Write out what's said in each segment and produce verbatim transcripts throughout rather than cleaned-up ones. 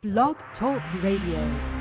Blog Talk Radio.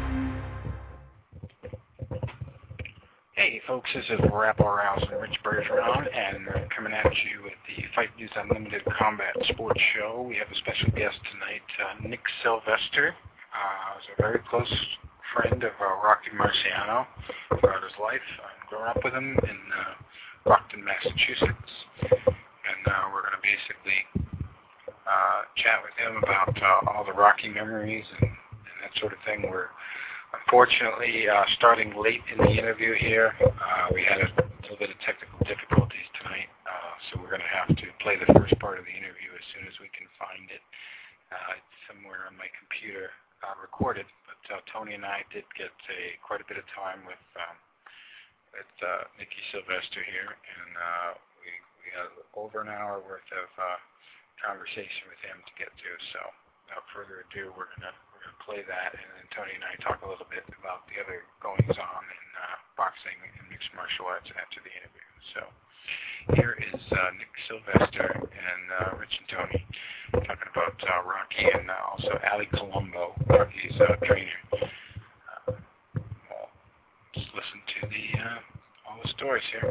Hey folks, this is Rapper Rouse and Rich Bergeron, and we're coming at you with the Fight News Unlimited Combat Sports Show. We have a special guest tonight, uh, Nick Sylvester. Uh, was a very close friend of uh, Rocky Marciano throughout his life. I grew up with him in uh, Brockton, Massachusetts, and uh, we're going to basically uh, chat with him about uh, all the Rocky memories and, and that sort of thing. We're Unfortunately, uh, starting late in the interview here, uh, we had a little bit of technical difficulties tonight, uh, so we're going to have to play the first part of the interview as soon as we can find it. Uh, it's somewhere on my computer uh, recorded, but uh, Tony and I did get a, quite a bit of time with, um, with uh, Nicky Sylvester here, and uh, we, we had over an hour worth of uh, conversation with him to get to, so without further ado, we're going to play that, and then Tony and I talk a little bit about the other goings on in uh, boxing and mixed martial arts after the interview. So here is uh, Nick Sylvester and uh, Rich and Tony talking about uh, Rocky and uh, also Ali Colombo, Rocky's uh, trainer. Uh, well, just listen to the uh, all the stories here.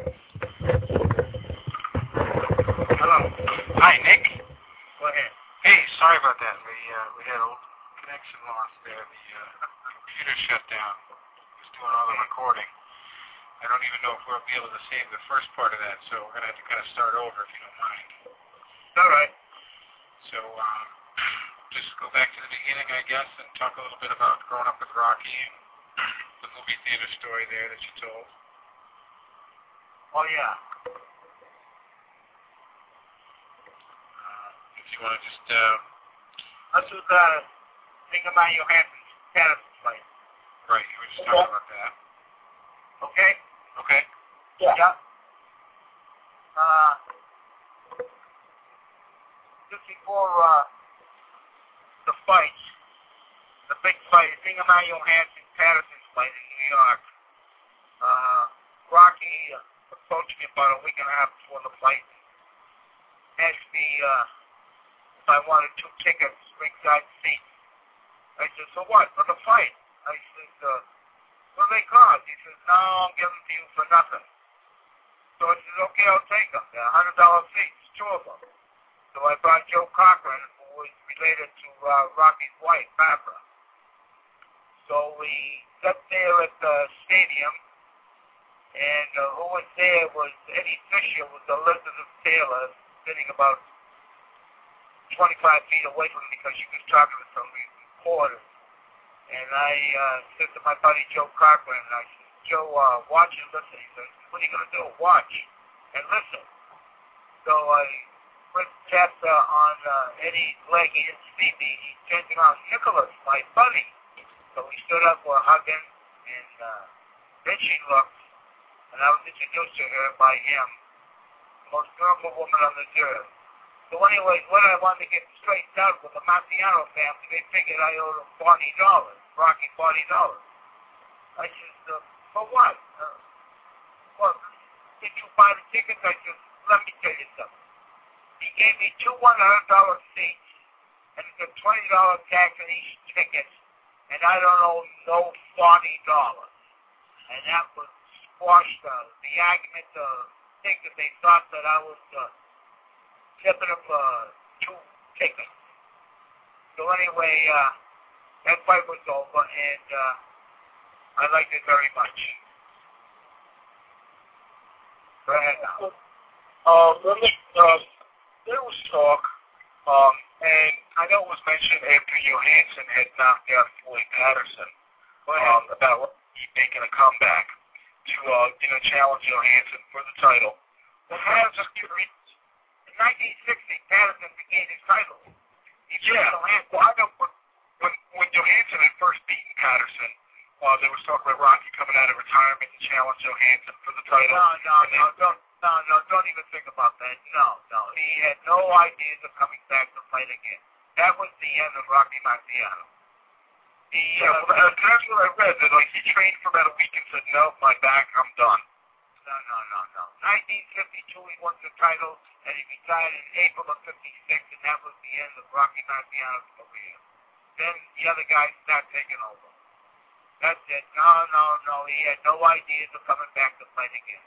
Hello. Hi, Nick. Go ahead. Hey, sorry about that. We uh, we had a connection loss there. The uh, computer shut down. It was doing all the recording. I don't even know if we'll be able to save the first part of that, so we're going to have to kind of start over if you don't mind. All right. So um, just go back to the beginning, I guess, and talk a little bit about growing up with Rocky and the movie theater story there that you told. Oh, yeah. Uh, if you want to just... Uh, Let's do the... Think about your Johansson's Patterson fight. Right, you were just okay. talking about that. Okay? Okay. Yeah. yeah. Uh, just before uh, the fight, the big fight, think about your Johansson's Patterson fight in New York. Uh, Rocky uh, approached me about a week and a half before the fight. Asked me uh, if I wanted two tickets, ringside seats. I said, so what? For the fight? I said, uh, what do they cost? He says, no, I'm giving them to you for nothing. So I said, okay, I'll take them. They're one hundred dollars seats, two of them. So I brought Joe Cochran, who was related to uh, Rocky's wife, Barbara. So we got there at the stadium, and uh, who was there was Eddie Fisher with Elizabeth Taylor, sitting about twenty-five feet away from me because she was talking to some reporters. And I uh, said to my buddy Joe Cochran, I said, Joe, uh, watch and listen. He said, what are you going to do? Watch and listen. So I put tapped uh, on uh, Eddie's leg. He didn't see me. He turned around, Nicholas, my buddy. So we stood up, we're hugging, and uh, then she looked, and I was introduced to her by him, the most beautiful woman on this earth. So anyway, what I wanted to get straightened out with the Marciano family, they figured I owed them forty dollars, Rocky forty dollars. I said, uh, for what? Uh, well, did you buy the tickets? I said, let me tell you something. He gave me two one hundred dollars seats, and it's a twenty dollars tax on each ticket, and I don't owe no forty dollars. And that was squashed uh, the argument to think that they thought that I was... Uh, tipping up uh, two tickets. So anyway, uh, that fight was over, and uh, I liked it very much. Go ahead now. Uh, let me, uh, there was talk, um, and I know it was mentioned after Johansson had knocked out Floyd Patterson um, about making a comeback to, uh, you know, challenge Johansson for the title. Well, I was just curious. In nineteen sixty, Patterson regained his title. He yeah, well, I know when, when Johansson had first beaten Patterson, uh, there was talk about Rocky coming out of retirement to challenge Johansson for the title. No, no, no, don't, no, no, don't even think about that. No, no, he had no ideas of coming back to fight again. That was the end of Rocky Marciano. He, yeah, uh, well, that's what I read, that like, he trained for about a week and said, no, my back, I'm done. No, no, no, no. nineteen fifty-two, he won the title, and he retired in April of fifty-six, and that was the end of Rocky Marciano's career. then the other guys start taking over. That's it. No, no, no. He had no ideas of coming back to fight again.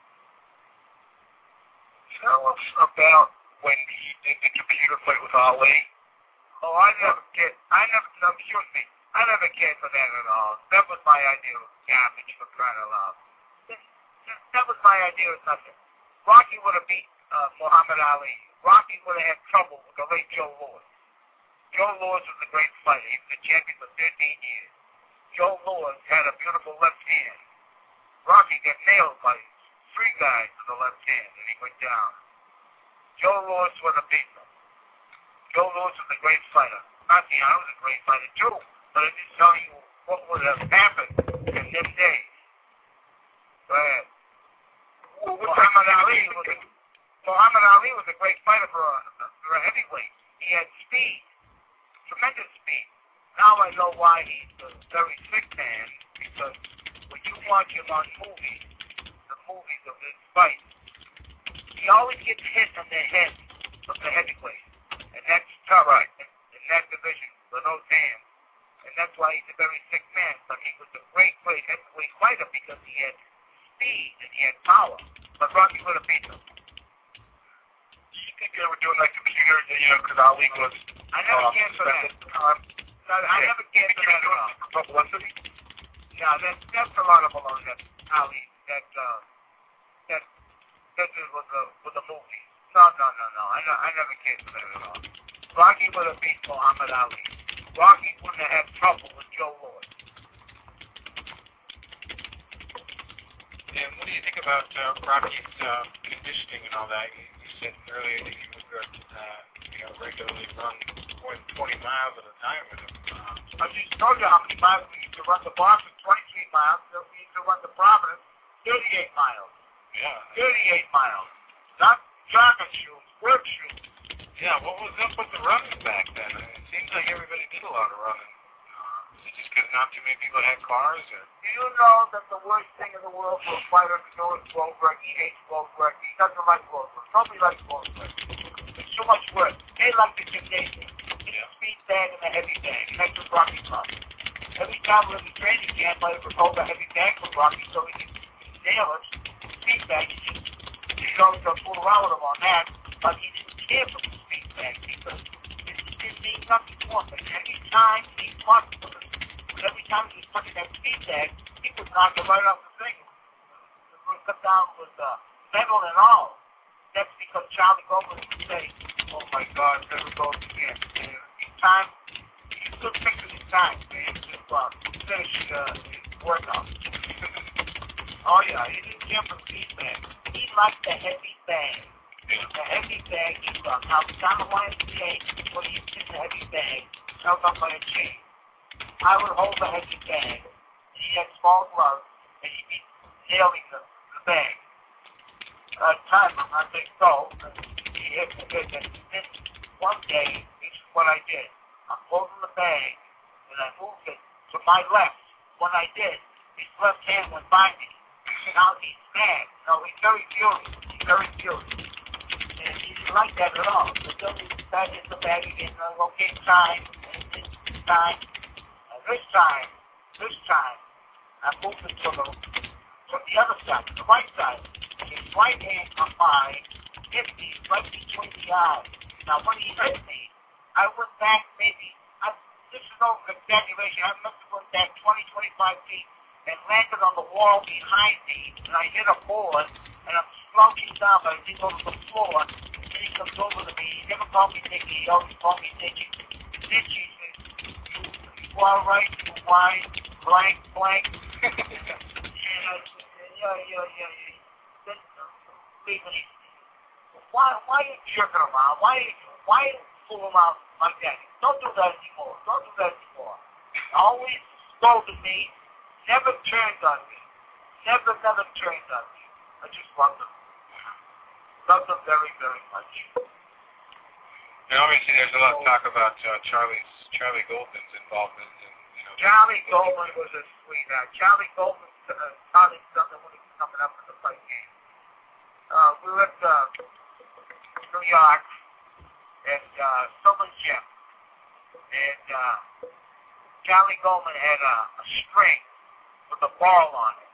Tell us about when he did the computer fight with Ali. Oh, I never cared. I never, no, excuse me. I never cared for that at all. That was my idea of garbage, for crying out loud. That, that, that was my idea of nothing. Rocky would have beat uh, Muhammad Ali. Rocky would have had trouble with the late Joe Louis. Joe Louis was a great fighter. He was the champion for thirteen years. Joe Louis had a beautiful left hand. Rocky got nailed by three guys with the left hand, and he went down. Joe Louis would have beaten him. Joe Louis was a great fighter. Tatiana was a great fighter too, but I just tell you what would have happened in them days. Go ahead. Well, Muhammad Ali was a, Muhammad Ali was a great fighter for a, for a heavyweight. He had speed, tremendous speed. Now I know why he's a very sick man, because when you watch him on movies, the movies of his fights, he always gets hit on the head of the heavyweight. And that's tough, right, in, in that division, with those hands. And that's why he's a very sick man. But he was a great, great heavyweight fighter because he had speed and he had power. But Rocky would have beat him. Do you think they were doing that computer, you know, because Ali was... I never um, cared for that. Um, No, I yeah. never cared for that at all. For publicity? Yeah, that's, that's a lot of baloney, that Ali, that, uh, that, that was a, was a movie. No, no, no, no, I, no, I never cared for that at all. Rocky would have beat Muhammad Ali. Rocky wouldn't have had trouble with Joe Louis. And what do you think about uh, Rocky's uh, conditioning and all that? You, you said earlier that you would uh, you know, regularly run more than twenty miles at a time with him. Uh, I just told you how many miles we used to run to Boston, twenty-three miles, so we used to run to Providence, thirty-eight miles. yeah. thirty-eight miles. Not jogging shoes, work shoes. Yeah, what was up with the running back then? I mean, it seems like everybody did a lot of running. Uh, was it just because not too many people had cars? Or? Do you know that the worst thing in the world for a fighter to do is Goldberg? He hates Goldberg. He doesn't like Goldberg. Nobody likes Goldberg. It's too much work. They like the gymnasium. It's a speed bag and a heavy bag. And that's what Rocky loves. Every time we're in the training camp, I would hold a heavy bag for Rocky so he can nail it. Speed bag. He just he goes to fool around with him on that. But he didn't care for the speed bag because it didn't mean nothing to him. And every time he punched with it, every time he was punching that speed bag, he would knock it right off the thing. It would cut down with uh, metal and all. That's because Charlie Goldberg would say, oh my God, there it goes again. And each time, he took pictures of time, man, to uh, finish uh, his workout. Oh yeah, he didn't care for speed bag. He liked the heavy bag. The heavy bag he loved. Now, the time of Y M C A, when he was in the heavy bag, held up by a chain. I would hold the heavy bag. He had small gloves, and he'd be nailing the, the bag. Uh, time, I'm not saying so. He hit the bag. And then one day, this is what I did. I'm holding the bag, and I moved it to my left. When I did, his left hand went by me. Now he's mad. No, he's very furious. He's very furious. And he didn't like that at all. So then we decided the bag again. Uh, okay, time. And this time. And this time. This time. I moved it to the, from the other side, to the right side. His right hand on mine hit me right between the eyes. Now, when he hit me, I went back maybe, I, this is no exaggeration, I must have went back twenty, twenty-five feet and landed on the wall behind me, and I hit a board, and I'm slouching down, but I didn't go to the floor, and he comes over to me. He never called me Nicky, he always called me Nicky. Nicky says, you, you all right, you wine, blank, blank. And I said, yeah, yeah, yeah, yeah. Then, uh, leave me. Why, why are you jerking around? Why, why fool around like that? Don't do that anymore. Don't do that anymore. Always scolded me. Never turned on me. Never, never turned on me. I just loved him. Loved him very, very much. And obviously, there's a lot of talk about uh, Charlie's Charlie Goldman's involvement in, you know. Charlie Goldman was a sweetheart. Charlie Goldman uh, taught him something when he was coming up in the fight game. Uh, we were at uh, New York, and uh, someone gym. and uh, Charlie Goldman had a, a string with a ball on it.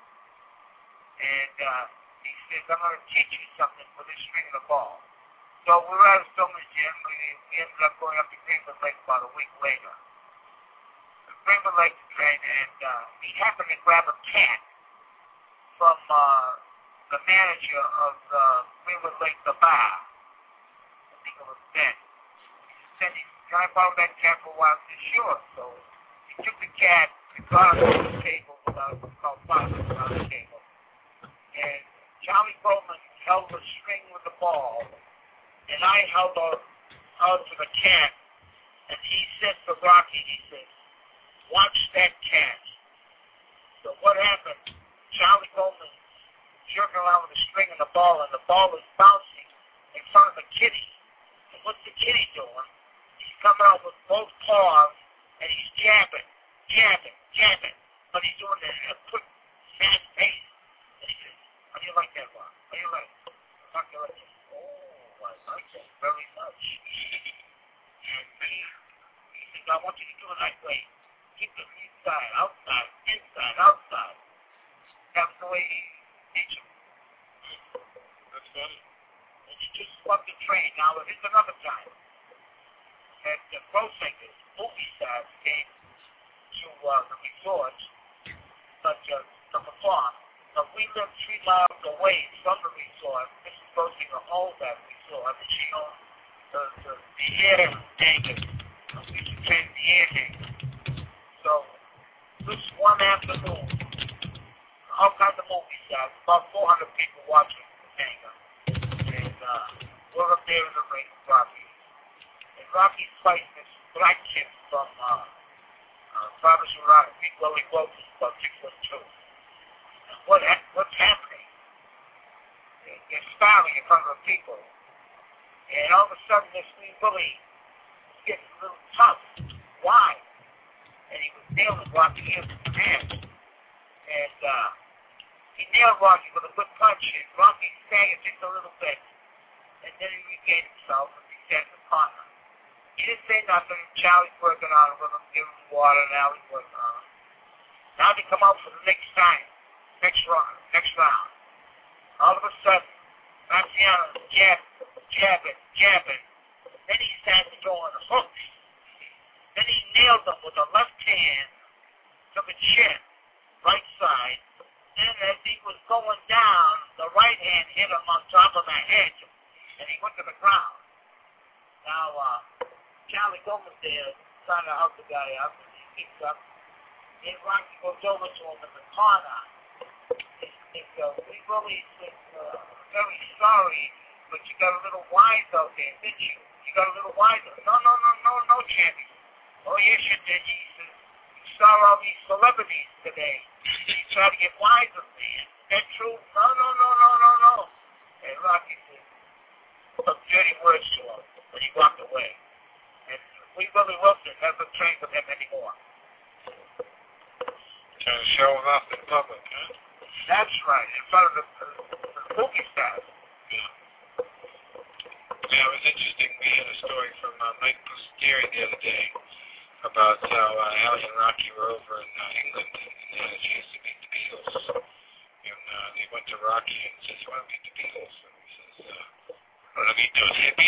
And uh, he says, I'm going to teach you something with this string and a ball. So we were at a filming gym. We, we ended up going up to Greenwood Lake about a week later. Greenwood Lake to train, and uh, he happened to grab a cat from uh, the manager of the Greenwood Lake, the bar. I think it was Ben. He said, can I borrow that cat for a while? He said, sure. So he took the cat and got it on the table, about about five minutes on the table. And Charlie Goldman held the string with the ball, and I held out, out to the cat, and he said to Rocky, he said, watch that cat. So what happened? Charlie Goldman jerking around with the string and the ball, and the ball is bouncing in front of the kitty. And what's the kitty doing? He's coming out with both paws, and he's jabbing, jabbing, jabbing. But he's doing it at a quick, fast pace. And he says, how do you like that, Rock? How do you like it? How do you like it? Oh, I like that very much. And he, he says, I want you to do it that way. Keep it inside, outside, inside, outside. That's the way he teaches him. That's funny. And he just loved the train. Now, here's another time. And the Pro Singers, movie stars, came to uh, the resort but, uh, to perform. But we lived three miles away from the resort. Missus Pro Singer owned that resort. And she owned the, the, the air hangars. We used to train the air hangars. So, this one afternoon, all kinds of movie stars, about four hundred people watching the hangar. And uh, we're up there in the ring with Rocky. And Rocky's fighting this black kid from uh, uh, Province of Rhode Island, Big Willie Wilson, about six foot two. And what, what's happening? They're sparring in front of the people. And all of a sudden, this wee Willie is getting a little tough. Why? And he was nailing Rocky in the hands. And uh, he nailed Rocky with a good punch, and Rocky staggered just a little bit. And then he regained himself, and he sat in the corner. He didn't say nothing. Charlie's working on him with him, giving him water, and Allie's working on him. Now they come out for the next time, next round, next round. All of a sudden, Marciano's jabbing, jabbing, jabbing. Then he starts throwing hooks. Then he nailed them with the left hand to the chin, right side. Then as he was going down, the right hand hit him on top of the head, and he went to the ground. Now, uh, Charlie Goldman there trying to help the guy up, and he picks up. Then Rocky goes over to him in the corner. He says, uh, we really said, uh, very sorry, but you got a little wise out there, didn't you? You got a little wise. No, no, no, no, no, champion. Oh, yes, you did. He says, you saw all these celebrities today. You try to get wise with me. Is that true? No, no, no, no, no, no. And Rocky said some dirty words to him, but he walked away. And we Willie Wilson never trained with him anymore. Trying to show him off in public, huh? That's right, in front of the, the, the movie stars. Yeah. Yeah, it was interesting. We had a story from uh, Mike Puscieri the other day about how uh, Allie and Rocky were over in uh, England and they had a chance to meet the Beatles. And uh, they went to Rocky and said, you want to meet the Beatles? And he says, uh, I want to meet those hippies.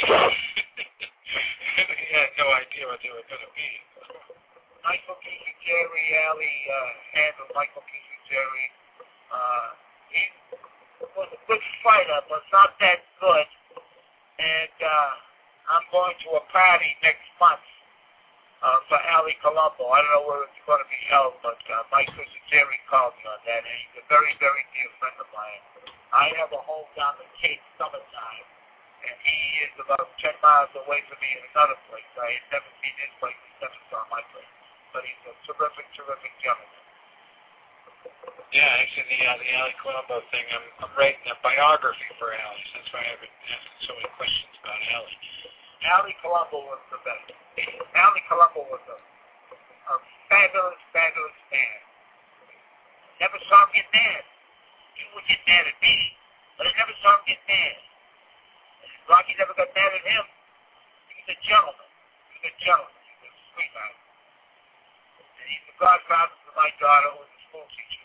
He had no idea what they were going to be. Michael Puscieri, Allie uh, handled Michael Puscieri. Uh, he was a good fighter, but not that good. And uh, I'm going to a party next month uh, for Ali Colombo. I don't know where it's going to be held, but uh, Mike Puscieri called me on that, and he's a very, very dear friend of mine. I have a home down in Cape Summertime, and he is about ten miles away from me in another place. I had never seen his place, he's never saw my place. But he's a terrific, terrific gentleman. Yeah, actually, the, uh, the Allie Colombo thing, I'm, I'm writing a biography for Allie. So that's why I've been asking so many questions about Allie. Allie Colombo was the best. Allie Colombo was a, a fabulous, fabulous man. Never saw him get mad. He would get mad at me, but I never saw him get mad. And Rocky never got mad at him. He was a gentleman. He was a gentleman. He was sweetheart. And he's the godfather to my daughter, who was a school teacher.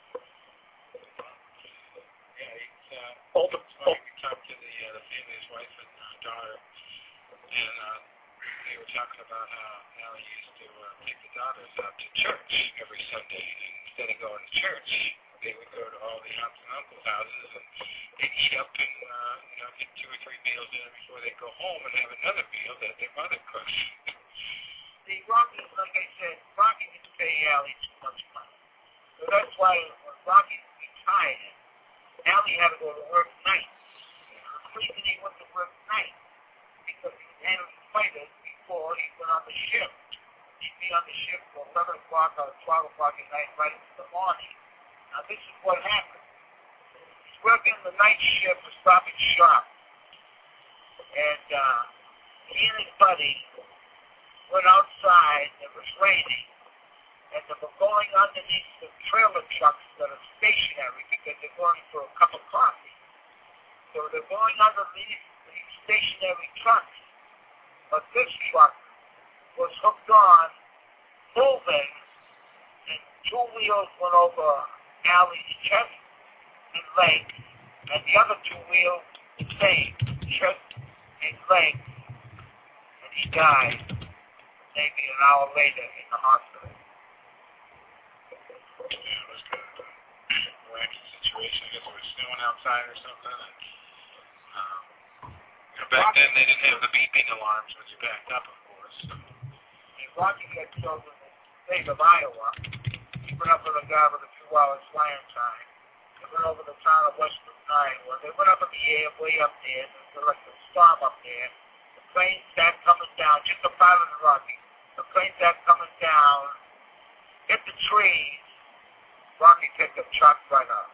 Yeah, he's, uh, All the, when we talked to the, uh, the family, his wife and uh, daughter, and uh, they were talking about how Allie used to uh, take the daughters out to church every Sunday, and instead of going to church, they would go to all the aunts and uncles' houses and they'd eat up and uh, you know get two or three meals in before they go home and have another meal that their mother cooked. See, Rocky, like I said, Rocky didn't pay Allie too much money. So that's why when Rocky retired, Allie had to go to work nights. The reason he went to work nights because he was handling fighters before he went on the ship. He'd be on the ship till eleven o'clock or twelve o'clock at night right into the morning. Now this is what happened. He's working the night shift for Stop and Shop. And uh, he and his buddy went outside, it was raining, and they were going underneath the trailer trucks that are stationary because they're going for a cup of coffee. So they're going underneath these stationary trucks. But this truck was hooked on, moving, and two wheels went over Allie's chest and leg, and the other two wheels the same, chest and leg, and he died maybe an hour later in the hospital. Yeah, it was kind of a wacky situation. I guess it was snowing outside or something. And, um, you know, back then they didn't have the beeping alarms when you backed up, of course. So. And Rocky got killed in the state of Iowa. He went up with a guy with a few hours flying time. They went over the town of Western Iowa. They went up in the air, way up there. There was like a storm up there. The plane started coming down, just a pilot of Rocky. The plane started coming down, hit the trees. Rocky picked a truck right up.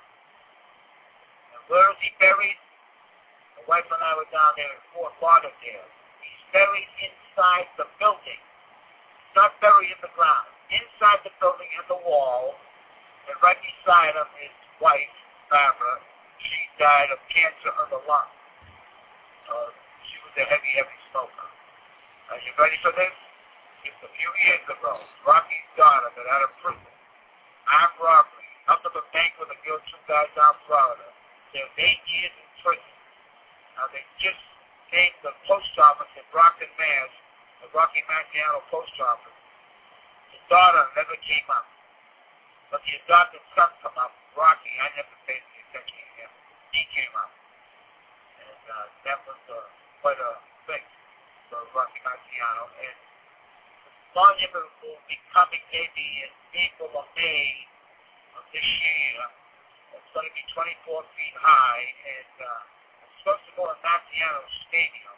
And where is he buried? The wife and I were down there in Fort Lauderdale. He's buried inside the building. He's not buried in the ground. Inside the building in the wall, and right beside him is his wife, Barbara. She died of cancer of the lung. Uh, she was a heavy, heavy smoker. Are you ready for this? Just a few years ago, Rocky's daughter got out of prison. Armed robbery. Up to the bank with a girl, two guys down Florida. They were eight years in prison. Now they just named the post office in Brockton, Mass, the Rocky Marciano post office. His daughter never came up. But the adopted son came up, Rocky. I never paid any attention to him. He came up. And uh, that was uh, quite a thing for Rocky Marciano. And the monument will be coming maybe in April or May of this year. It's going to be twenty-four feet high. And uh, it's supposed to go in Marciano Stadium.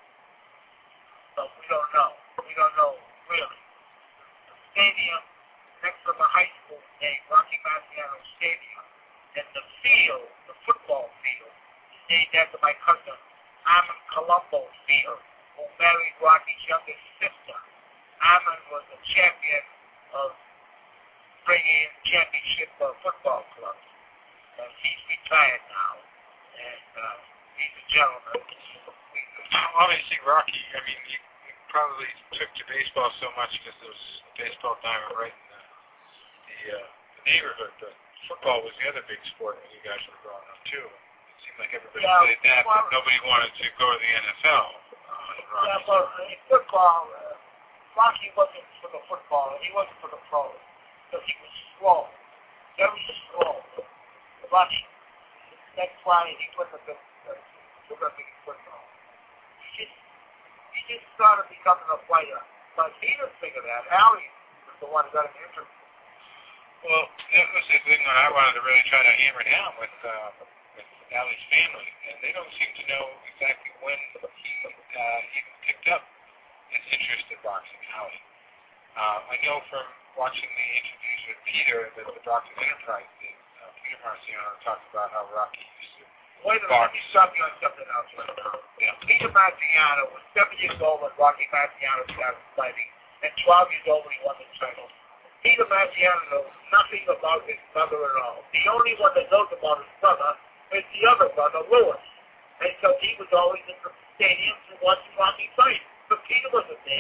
But we don't know. We don't know really. The stadium next to the high school named Rocky Marciano Stadium, and the field, the football field, is named after my cousin, Armand Colombo Field, who married Rocky's youngest sister. Armand was a champion of bringing in championship uh, football clubs. And he's retired now, and uh, he's a gentleman. Obviously, Rocky, I mean, you, you probably took to baseball so much because there was a baseball diamond right in the The, uh, the neighborhood, but football was the other big sport when you guys were growing up too. It seemed like everybody yeah, played that, well, but nobody wanted to go to the N F L. Uh, yeah, well, in football, uh, Rocky wasn't for the football, he wasn't for the pros, because he was slow, very slow. Rocky, that's why he wasn't the terrific football. He just, he just started becoming a player, but he didn't figure that. Allie was the one who got him interested. Well, that was the thing that I wanted to really try to hammer down with, uh, with Allie's family, and they don't seem to know exactly when he uh, even picked up his interest in boxing, Allie. Uh, I know from watching the interviews with Peter that the Brockton Enterprise did, uh, Peter Marciano talked about how Rocky used to Wait a minute, let me stop you on something else right now. Yeah. Peter Marciano was seven years old when Rocky Marciano started fighting, and twelve years old when he won the title. Peter Marciano knows nothing about his brother at all. The only one that knows about his brother is the other brother, Lewis. And so he was always in the stadiums and watching Rocky fight. But Peter wasn't there.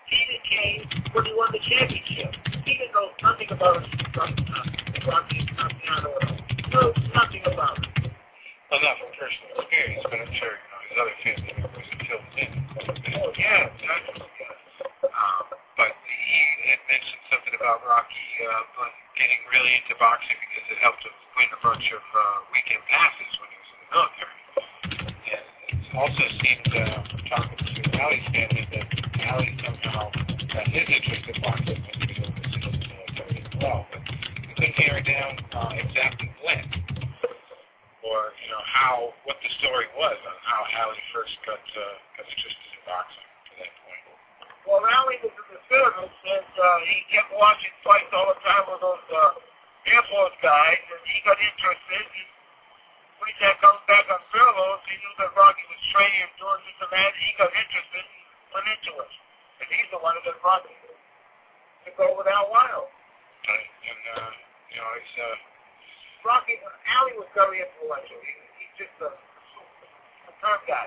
he became when he won the championship. He didn't know nothing about it from uh, Rocky Marciano at all. He knows nothing about it. Well, not from personal experience, but I'm sure you know his other family members have filled in. Oh yeah, exactly. Um, but he had mentioned something about Rocky uh, getting really into boxing because it helped him win a bunch of uh, weekend passes when he was in the military. And it also seemed, uh, from talking to Ali's family, that Ali somehow got his interest in boxing when he was overseas in the military as well. But we couldn't narrow down uh, exactly when, or you know how, what the story was on how Ali first got, uh, got interested in boxing to that point. Well, Ali was in the service, and uh, he kept watching fights all the time with those uh, Air Force guys, and he got interested. And when he comes back on furloughs, he knew that Rocky was training and doing this and that. He got interested and went into it. And he's the one who got Rocky to go with Al Wild. Right. And, uh, you know, it's, uh... Rocky, Ali was very influential. He, he's just a superb guy.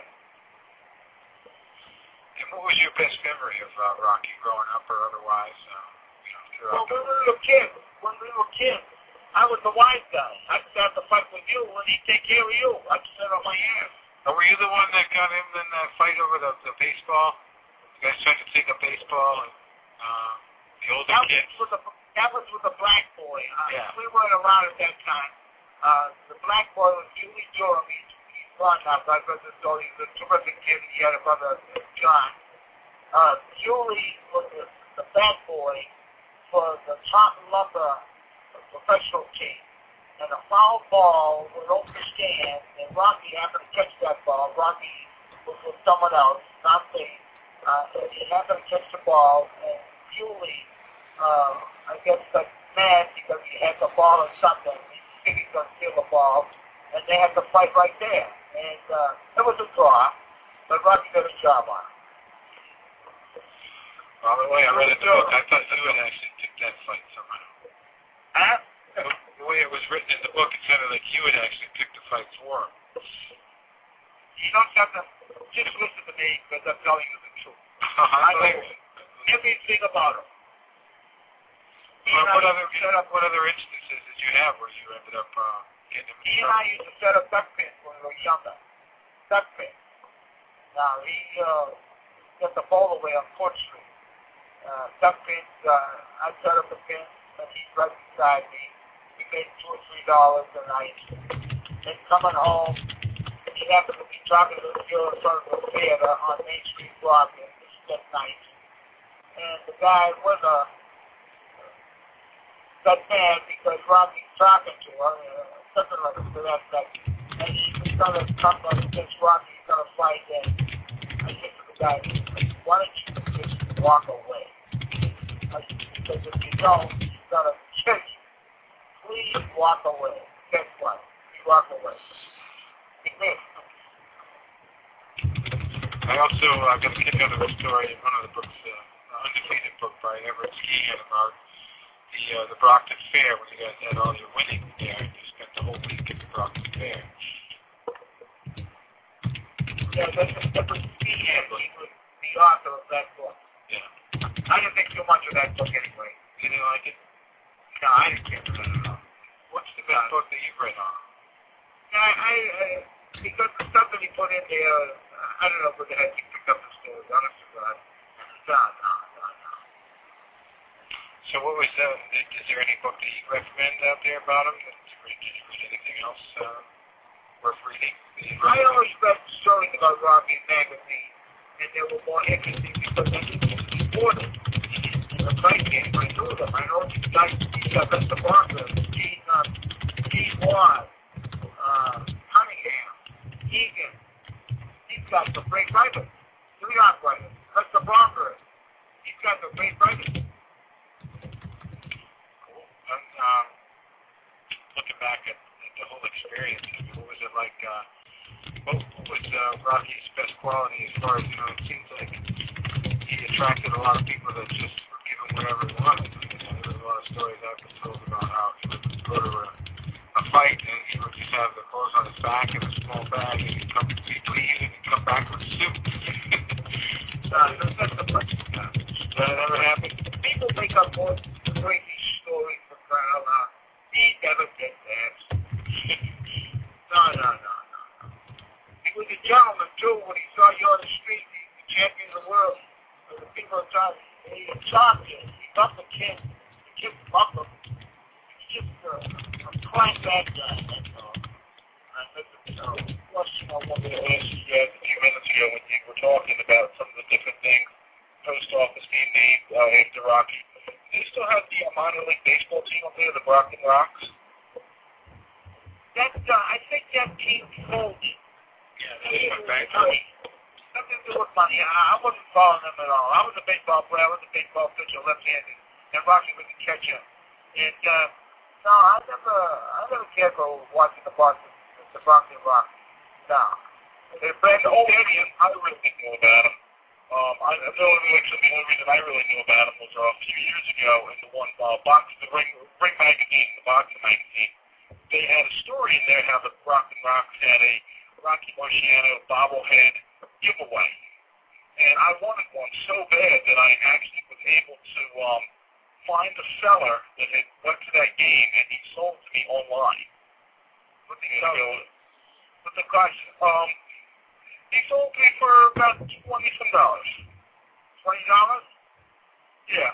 And what was your best memory of uh, Rocky growing up or otherwise, uh, you know, throughout Well, when the... we were kids, when we were kids, I was the wise guy. I'd start to fight with you, and he'd take care of you. I'd sit on my ass. Oh, were you the one that got him in that fight over the, the baseball? You guys tried to take a baseball, and uh, the older That kids... was with the, that was with the black boy. Uh, Yeah. We weren't around at that time. Uh, the black boy was Julie Durham. He's, he's gone now, but I read the story. He was a terrific kid. He had a brother, John. Uh, Julie was the, the bad boy for the top lumber professional team. And a foul ball went over the stand, and Rocky happened to catch that ball. Rocky was with someone else, not me. Uh, and he happened to catch the ball, and Julie, uh, I guess, got mad because he had the ball or something. He figured he was going to steal the ball, and they had to fight right there. And uh, it was a draw, but Rocky did his job on it. By the way, I read in the book, I thought you had actually picked that fight somehow. Huh? The way it was written in the book, it sounded like you had actually picked the fight for him. You don't have to just listen to me because I'm telling you the truth. I know everything about him. Well, what other what other instances did you have where you ended up uh, getting him? He and I used to set up duck pins when we were younger. Duck pins. Now he uh, got the ball away on Court Street. Uh, duck pins. Uh, I set up the pin, and he's right beside me. We made two or three dollars a night. Then coming home, he happened to be talking to the girl in front of the theater on Main Street Broadway that night. And the guy with her got mad because Rocky's talking to her, uh, something like to that effect. And he was going to come up against Rocky, he's going to fight, and I said to the guy, why don't you just walk away? I said, because if you don't, he's going to kill you. Please walk away. Guess what? He walked away. He did. I also uh, got a kick out of a story in one of the books, uh, Undefeated book by Everett Skehan about the uh, the Brockton Fair when you guys had all your winning there and you spent the whole week at the Brockton Fair. Yeah, that's Everett Skehan. He was the author of that book. Yeah. I didn't think too much of that book anyway. You didn't like it? No, I didn't care for that at all. What's the best book that you've read on? I, I, I, because the stuff that he put in there, uh, I don't know what the heck he picked up the story, honest to God. No, no, no, no. So what was, uh, is there any book that you recommend out there about him? Did you read, did you read anything else uh, worth reading? I always read stories about Rocky in magazines, and they were more interesting because I knew he was reported. And the fight game, I knew them. I know these guys, these guys, Mister Barker, Gene, uh, Gene Ward, uh, Cunningham, Egan. These guys are great writers. New York writers. Mister Barker. These guys are great writers. Cool. And, um, looking back at, at the whole experience, I mean, what was it like, uh, what, what was uh, Rocky's best quality as far as, you know, it seems like he attracted a lot of people that just were given whatever they wanted. You know, there was a lot of stories I've been told about how he would go to a, a fight and he would just have the clothes on his back and a small bag and he'd come, he'd leave and he'd come back with a suit. No, that's not the place. No. That never happened? People make up more crazy stories for crying out loud. He never did that. no, no, no, no, no. He was a gentleman, too. When he saw you on the street, he's the champion of the world. So the people are talking. He chopped you. He bumped the kid. The kid bumped him. He's just a, a clank bad guy, that's all. And that's a you know, question I wanted to ask you guys a few minutes ago when you were talking about some of the different things, post office being named uh, after Rocky. Do you still have the uh, minor league baseball team up there, the Brockton Rocks? That, uh, I think that team folded. Yeah, they went bankrupt. Nothing to do with money. I, I wasn't following them at all. I was a baseball player. I was a baseball pitcher, left-handed, and Rocky was a catcher. And uh, no, I never, I never cared for watching the Boston, the Brockton Rocks. No. They're brand new stadium. I really didn't know about them. Um, I, the only reason, the only reason I really knew about them was uh, a few years ago in the one uh, box, the Ring, Ring magazine, the boxing magazine. They had a story in there how the Brockton Rocks had a Rocky Marciano bobblehead giveaway, and I wanted one so bad that I actually was able to um, find a seller that had went to that game, and he sold to me online. What did he sell? With the cost, um, he sold me for about twenty some dollars. Twenty dollars? Yeah,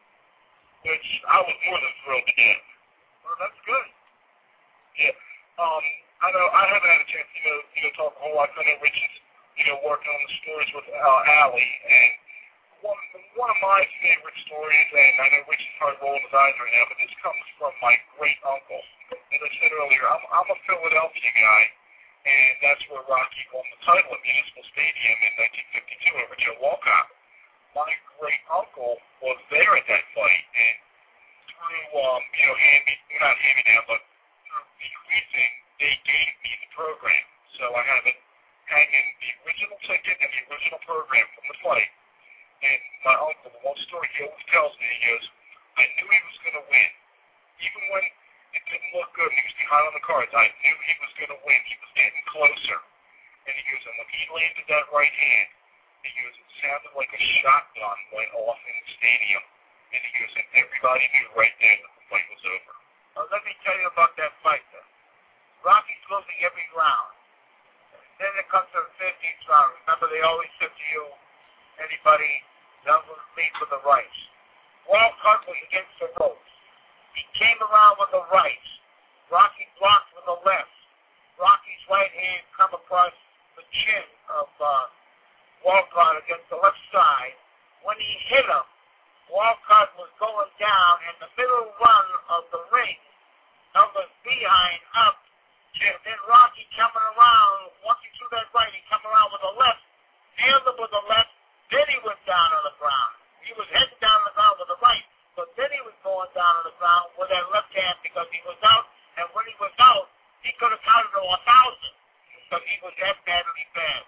which I was more than thrilled to get. Well, that's good. Yeah. Um, I know I haven't had a chance to you know, you know talk a whole lot. I know Rich is you know working on the stories with uh, Allie, and one one of my favorite stories, and I know Rich is probably rolling his eyes right now, but this comes from my great uncle. As I said earlier, I'm I'm a Philadelphia guy, and that's where Rocky won the title at Municipal Stadium in nineteen fifty-two over Joe Walcott. My great uncle was there at that fight, and through um you know hand me not hand me down, but bequeathing, they gave me the program. So I have it hanging, the original ticket and the original program from the fight. And my uncle, the one story he always tells me, he goes, I knew he was going to win. Even when it didn't look good, he was behind on the cards, I knew he was going to win. He was getting closer. And he goes, and when he landed that right hand, he goes, it sounded like a shotgun went off in the stadium. And he goes, and everybody knew right then that the fight was over. Now, let me tell you about that fight, then. Rocky's losing every round. Then it comes to the fifteenth round. Remember, they always said to you, anybody that will lead with the rights. Walcott was against the ropes. He came around with the rights. Rocky blocked with the left. Rocky's right hand come across the chin of uh, Walcott against the left side. When he hit him, Walcott was going down in the middle run of the ring, Elvis behind up, and then Rocky coming around, once he threw that right, he come around with the left, nailed him with the left, then he went down on the ground. He was heading down on the ground with the right, but then he was going down on the ground with that left hand because he was out, and when he was out, he could have counted to a thousand, because he was that badly bad.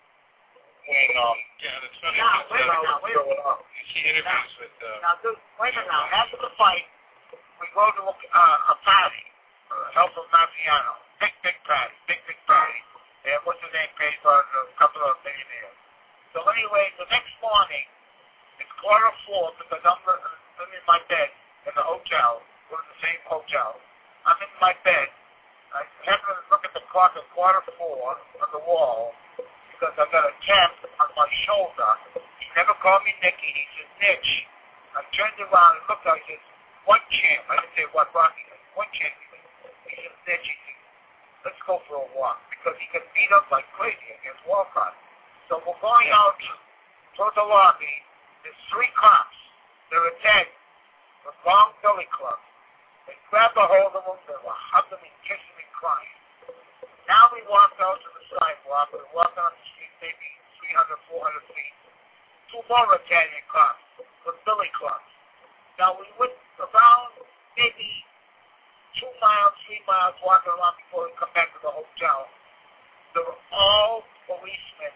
When, um, yeah, that's funny. Now, wait a minute, now, wait a minute. He interviews with, uh... Now, dude, wait a minute now. After the fight, we go to a, uh, a party, uh, help of Marciano. Big, big party, big, big party. And what's his name paid for a couple of millionaires. So anyway, the next morning, it's quarter four, because I'm, I'm in my bed in the hotel. We're in the same hotel. I'm in my bed. I happen to look at the clock at quarter four on the wall, because I've got a tap on my shoulder. He never called me Nicky. He said, Nick. I turned around and looked. I said, what champ? I didn't say what Rocky. What champ? He said, Nick. He said, let's go for a walk. Because he got beat up like crazy against Walcott. So we're going out toward the lobby. There's three cops. They're attached. The long billy club. They grabbed a hold of him. They were hugging and kissing and crying. Now we walked out to the sidewalk. We're walking on the street maybe three hundred, four hundred feet. Two more Italian cops with billy clubs. Now we went around maybe two miles, three miles, walking around before we come back to the hotel. They were all policemen.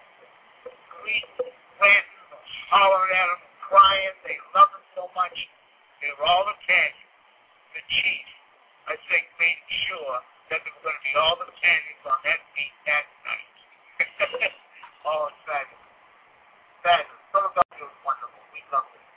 Police ranting, hollering at them, crying. They loved him so much. They were all Italian. The chief, I think, made sure that there were going to be all the Italians on that beat that night. Oh, it's fabulous. Fabulous. Philadelphia was wonderful. We loved it.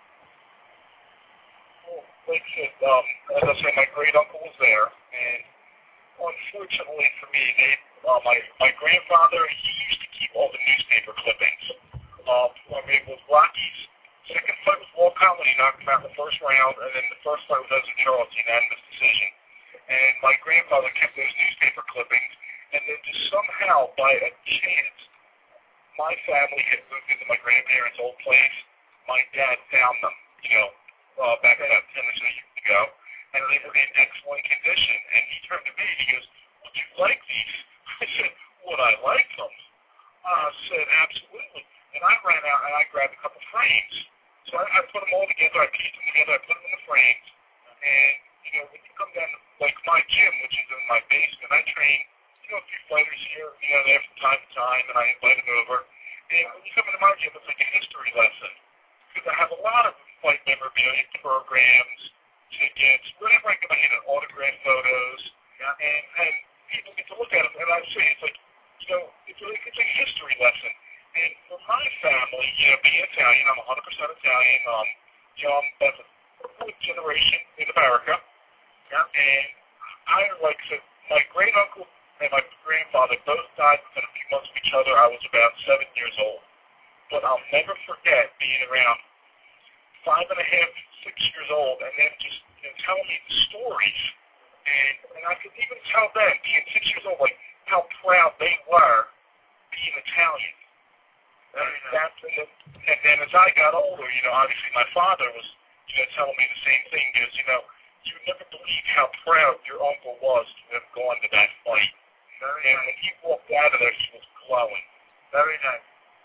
Well, like I said, um, as I said, my great uncle was there, and unfortunately for me, they, uh, my my grandfather, he used to keep all the newspaper clippings. Um, I mean, with Rocky's second fight with Walcott when he knocked him out in the first round, and then the first fight with Ezra Charles, unanimous decision. And my grandfather kept those newspaper clippings, and then just somehow, by a chance, my family had moved into my grandparents' old place. My dad found them, you know, uh, back about ten or so years ago, and they were in excellent condition. And he turned to me and he goes, "Would you like these?" I said, "Would I like them?" I said, "Absolutely." And I ran out and I grabbed a couple frames. So I, I put them all together, I pieced them together, I put them in the frames, and, you know, when you come down to, like, my gym, which is in my basement, I train, you know, a few fighters here, you know, there from time to time, and I invite them over. And when you come into my gym, it's like a history lesson, because I have a lot of fight memorabilia, programs, tickets, whenever I get my hand on autographed photos, yeah. and, and people get to look at them, and I say, it's like, you know, it's like, it's like a history lesson. And for my family, you know, being Italian, I'm one hundred percent Italian. Um, you know, I'm that's a fourth generation in America. Yeah. And I, like, so my great uncle and my grandfather both died within a few months of each other. I was about seven years old. But I'll never forget being around five and a half, six years old, and then just, you know, telling me the stories. And and I could even tell them, being six years old, like, how proud they were being Italian. And, that's, and, then, and then as I got older, you know, obviously my father was, you know, telling me the same thing, because, you know, you would never believe how proud your uncle was to have gone to that fight. Very and nice. When he walked out of there, he was glowing. Very nice.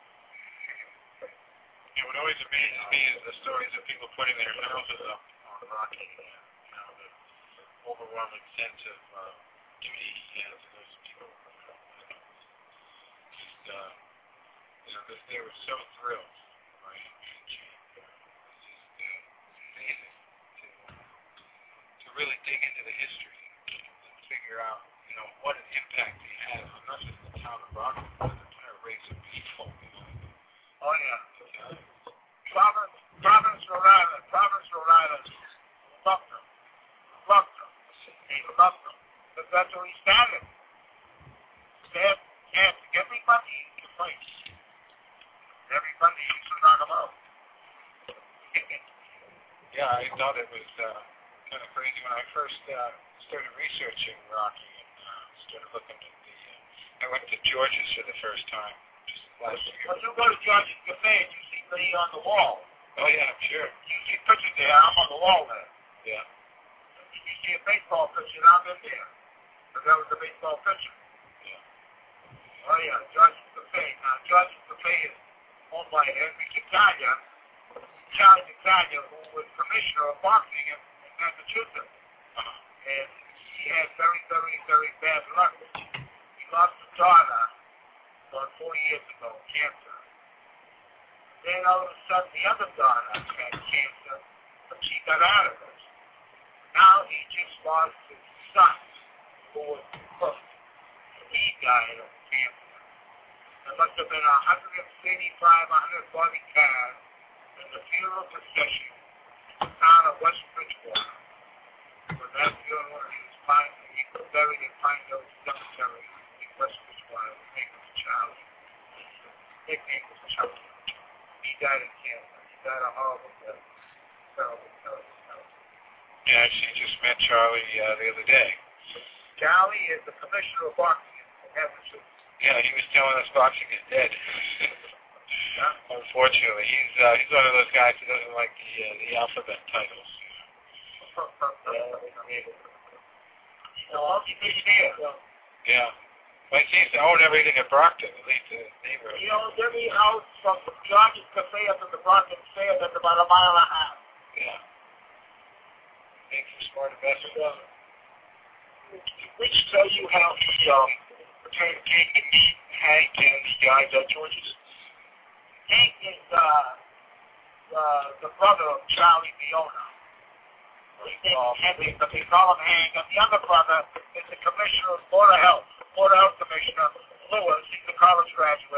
It would always amaze me is the stories of people putting their noses up on Rocky. You know, the overwhelming sense of uh, duty he has to those people. Just, uh, you know, they, they were so thrilled by him being champ. It was just uh, amazing to, to really dig into the history and figure out, you know, what an impact he had on not just the town of Rocky, but the entire race of people. You know. Oh, yeah. Uh, Province, Province, Rhode Island, Province, Rhode Island, loved him. Loved him. He loved him. But that's where he started. Stand, stand, everybody to fight. Everybody used to knock him out. Yeah, I thought it was uh, kind of crazy when I first uh, started researching Rocky and uh, started looking at the. Uh, I went to George's for the first time just last year. When you go to George's Cafe, you see me on the wall. Oh yeah, sure. You see pictures there. I'm on the wall there. Yeah. You see a baseball picture, and I'm in there. But that was a baseball picture. Yeah. Oh yeah, George's Cafe. Now George's Cafe is owned by Henry Catania, Charlie Catania, who was commissioner of boxing in, in Massachusetts. Uh-huh. And he had very, very, very bad luck. He lost his daughter about four years ago, cancer. Then all of a sudden the other daughter had cancer, but she got out of it. Now he just lost his son, who was cooked. He died of cancer. There must have been one hundred eighty-five, one hundred forty cars in the funeral procession in the town of West Bridgewater. For that funeral, he was found, he was buried in Pine Hill Cemetery in West Bridgewater. His name was Charlie. His nickname was Charlie. He died of cancer. He died of horrible death. Terrible, terrible, terrible. Yeah, I actually just met Charlie uh, the other day. Charlie is the commissioner of boxing in Massachusetts. Yeah, he was telling us boxing is dead. Yeah. Unfortunately, he's uh, he's one of those guys who doesn't like the uh, the alphabet titles. He's a multi-millionaire. Yeah. Like he used to own everything at Brockton, at least in his neighborhood. He owns every house from George's Cafe up to the Brockton Fair. That's about a mile and a half. Yeah. Makes some smart investments. Which tell you how he um came to meet Hank and the guys at George's? Hank is uh, uh, the brother of Charlie Fiona. His name is Henry, but they call him Hank. And the other brother is the commissioner of Board of Health, Board of Health Commissioner Lewis. He's a college graduate.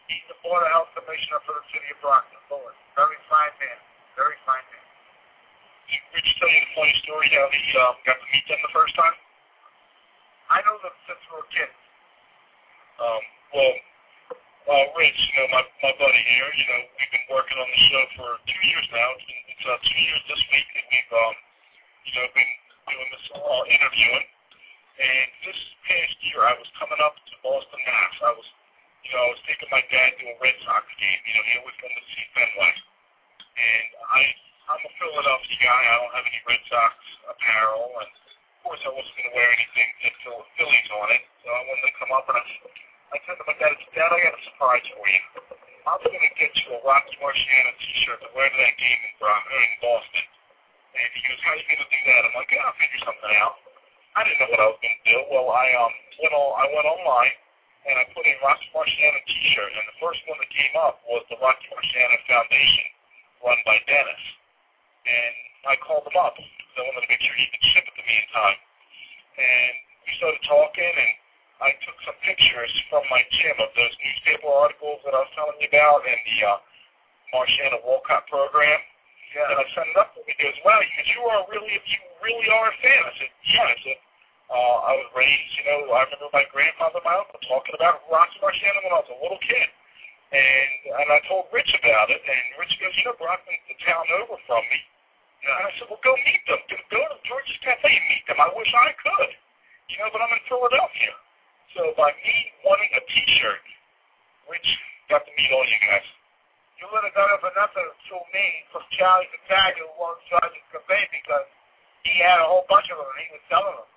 He's the Board of Health Commissioner for the city of Brockton. Lewis. Very fine man. Very fine man. Did Rich tell you the funny story how he um, got to meet them the first time? I know them since we were kids. Um, well, uh, Rich, you know, my, my buddy here, you know, we've been working on the show for two years now. It's been it's, uh, two years this week that we've, um, you know, been doing this uh, interviewing. And this past year, I was coming up to Boston, Mass. I was, you know, I was taking my dad to a Red Sox game. You know, he always wanted to see Fenway. And I, I'm a Philadelphia guy. I don't have any Red Sox apparel. And, of course, I wasn't going to wear anything that had Phillies on it. So I wanted to come up and I, I said to my dad, Dad, I got a surprise for you. I'm going to get you a Rocky Marciano t-shirt to wear to that game in, in Boston. And he goes, how are you going to do that? I'm like, yeah, I'll figure something out. I didn't know what I was going to do. Well, I um went on, I went online, and I put in Rocky Marciano t-shirt, and the first one that came up was the Rocky Marciano Foundation, run by Dennis. And I called him up, because I wanted to make sure he could ship it to me in time. And we started talking, and I took some pictures from my gym of those newspaper articles that I was telling you about, and the uh, Marciano Walcott program. Yeah. And I sent it up to him. He goes, wow, you, you are really, you really are a fan. I said, yeah. I said, uh, I was raised, you know, I remember my grandfather and my uncle talking about Rocky Marciano when I was a little kid. And and I told Rich about it, and Rich goes, you know, Brockton's the town over from me. Yeah. And I said, well, go meet them. Go, go to George's Cafe and meet them. I wish I could. You know, but I'm in Philadelphia. So by me wanting a T-shirt, Rich got to meet all you guys. You would have got up another to me from Charlie Battaglia who owns George's Cafe because he had a whole bunch of them and he was selling them.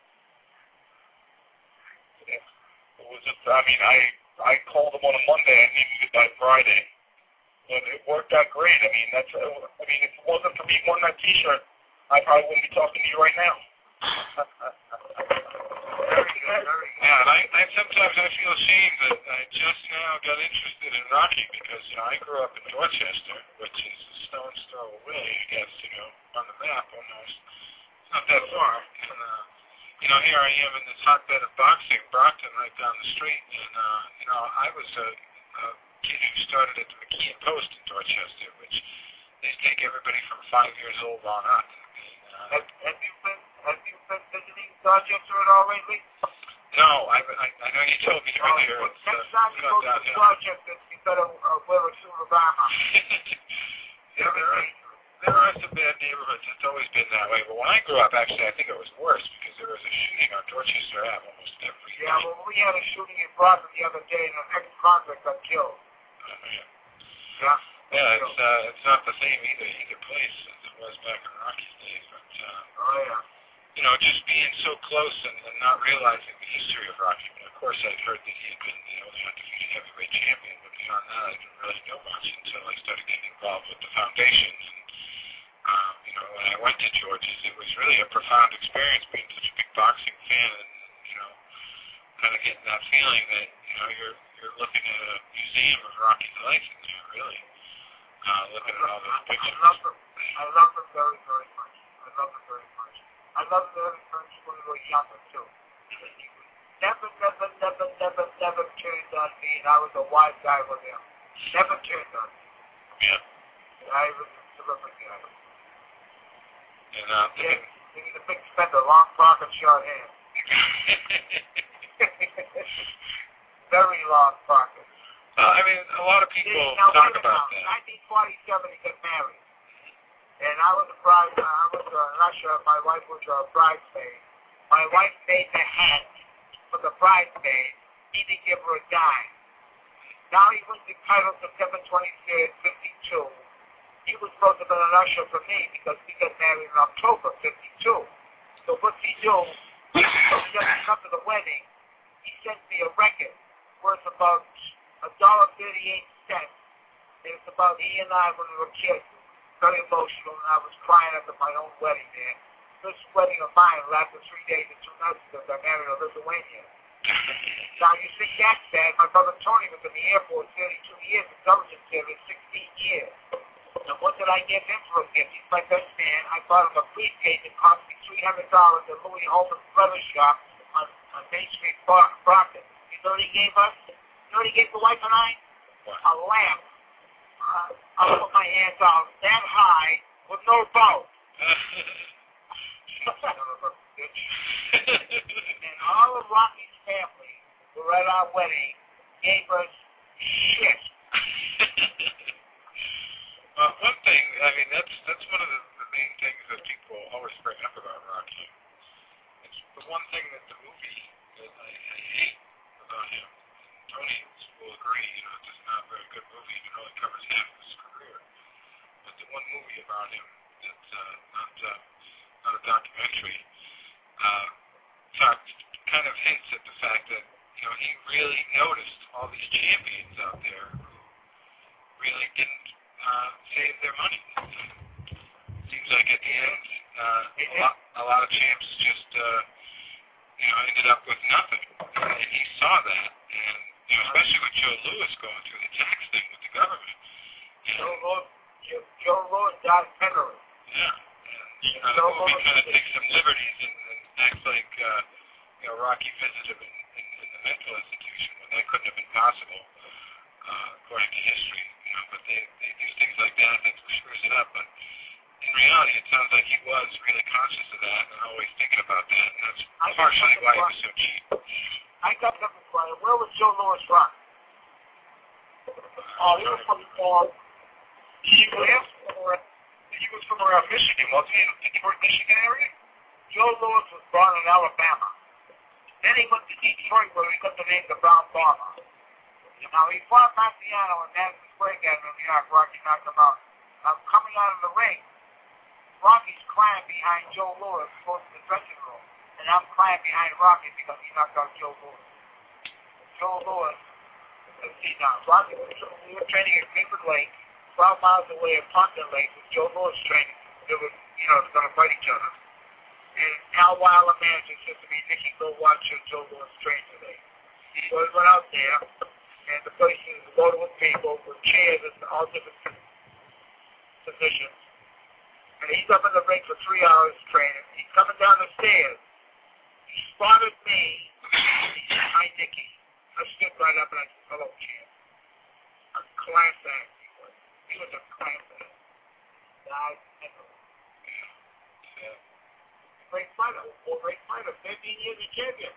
Yeah. It was just, I mean, I I called him on a Monday and needed it by Friday. But it worked out great. I mean, that's, I mean, if it wasn't for me wanting that T-shirt, I probably wouldn't be talking to you right now. Very good, very good. Yeah, and I, I sometimes I feel ashamed that I just now got interested in Rocky because, you know, I grew up in Dorchester, which is a stone's throw away, I guess, you know, on the map almost. It's not that far. And, uh, you know, here I am in this hotbed of boxing, Brockton, right down the street. And, uh, you know, I was a, a kid who started at the McKeon Post in Dorchester, which they take everybody from five years old on up. Uh, have, have you been have you been visiting Dorchester at all lately? No, I, I, I know you told me earlier. Oh, it's, next uh, time you go to Dorchester, you better uh, wear a suit of armor. Yeah, there are, there are some bad neighborhoods. It's always been that way. But when I grew up, actually, I think it was worse because there was a shooting on Dorchester Ave almost every Yeah, night. well, we had a shooting in Brockton the other day, and an ex-convict got killed. Uh, yeah. Yeah. Yeah, it's uh, it's not the same either either place as it was back in Rocky's days. But uh, Oh yeah. you know, just being so close and, and not realizing the history of Rocky. But of course, I'd heard that he had been, you know, the undefeated heavyweight champion. But beyond that, I didn't really know much until I started getting involved with the foundations. And um, you know, when I went to George's, it was really a profound experience being such a big boxing fan, and you know, kind of getting that feeling that you know you're you're looking at a museum of Rocky's life in there, really. Uh, looking at all those pictures. I love them. I love them very, very much. I love them very much. I love them very much when we were younger too. He never, never, never, never, never turned on me, and I was a wise guy with him. Never turned on me. Yeah. I was a terrific guy. And uh, Yeah, he was a big spender, long frock and short hair. Very long pocket. Well, I mean, a lot of people now, talk wait a about minute. that. nineteen forty-seven, he got married. And I was a bride, uh, I was uh, an usher, my wife was a bridesmaid. My wife made the hat for the bridesmaid. He didn't give her a dime. Now he was entitled September twenty-third, fifty-two. He was supposed to have been an usher for me because we got married in October, fifty-two. So what's he do? He doesn't come to the wedding. He sends me a record worth about a dollar thirty-eight cents. It's about he and I when we were kids. Very emotional, and I was crying after my own wedding there. This wedding of mine lasted three days and two nights because I married a Lithuanian. Now you think that's bad? My brother Tony was in the Air Force thirty-two years, intelligence service sixteen years. And what did I give him for a gift? He's my best man. I bought him a briefcase that cost me three hundred dollars at Louis Holman's Leather Shop on, on Main Street, Brockton. You know what he gave us? You know what he gave the wife and I? What? a lamp. Uh, I put my hands out that high with no bow. And all of Rocky's family who were at our wedding gave us shit. Well, one thing, I mean, that's that's one of the, the main things that people always bring up about Rocky. It's the one thing that the movie that I, I hate about him. Tony will agree, you know, it's just not a very good movie, even though it covers half of his career. But the one movie about him that's uh, not uh, not a documentary, uh, talk, kind of hints at the fact that, you know, he really noticed all these champions out there who really didn't uh, save their money. Seems like at the end, uh, a, lot, a lot of champs just, uh, you know, ended up with nothing. And he saw that, and you know, especially with Joe Louis going through the tax thing with the government. Joe Louis, Joe, Joe Louis died federally. Yeah, and uh, the movie kind of takes some liberties and, and acts like, uh, you know, Rocky visited him in, in, in the mental institution when that couldn't have been possible, uh, according to history. You know, but they, they do things like that that screws it up. But in reality, it sounds like he was really conscious of that and always thinking about that, and that's partially why he was so cheap. I got them from, where was Joe Louis from? Oh, he was from, uh, He was from around, he was from around Michigan, wasn't he? Detroit, Michigan area? Joe Louis was born in Alabama. Then he went to Detroit where he got the name the Brown Bomber. Now he fought Marciano in Madison Square Garden in New York. Rocky knocked him out. Now coming out of the ring, Rocky's crying behind Joe Louis, close to the dressing room. And I'm crying behind Rocky because he knocked out Joe Louis. Joe Louis, let's see now, Rocky, we were training at Clifford Lake, twelve miles away at Ponton Lake with Joe Louis training. They were, you know, they're going to fight each other. And Al Weiler manager said to me, Nicky, go watch your Joe Louis train today. So we went out there, and the place is loaded with people, with chairs in all different positions. And he's up in the ring for three hours training. He's coming down the stairs. He spotted me. He said, hi, Nicky. I stood right up and I said, hello, champ. A class act. He was, he was a class act. Died ever. Yeah. Great fighter. Great fighter. fifteen years a champion.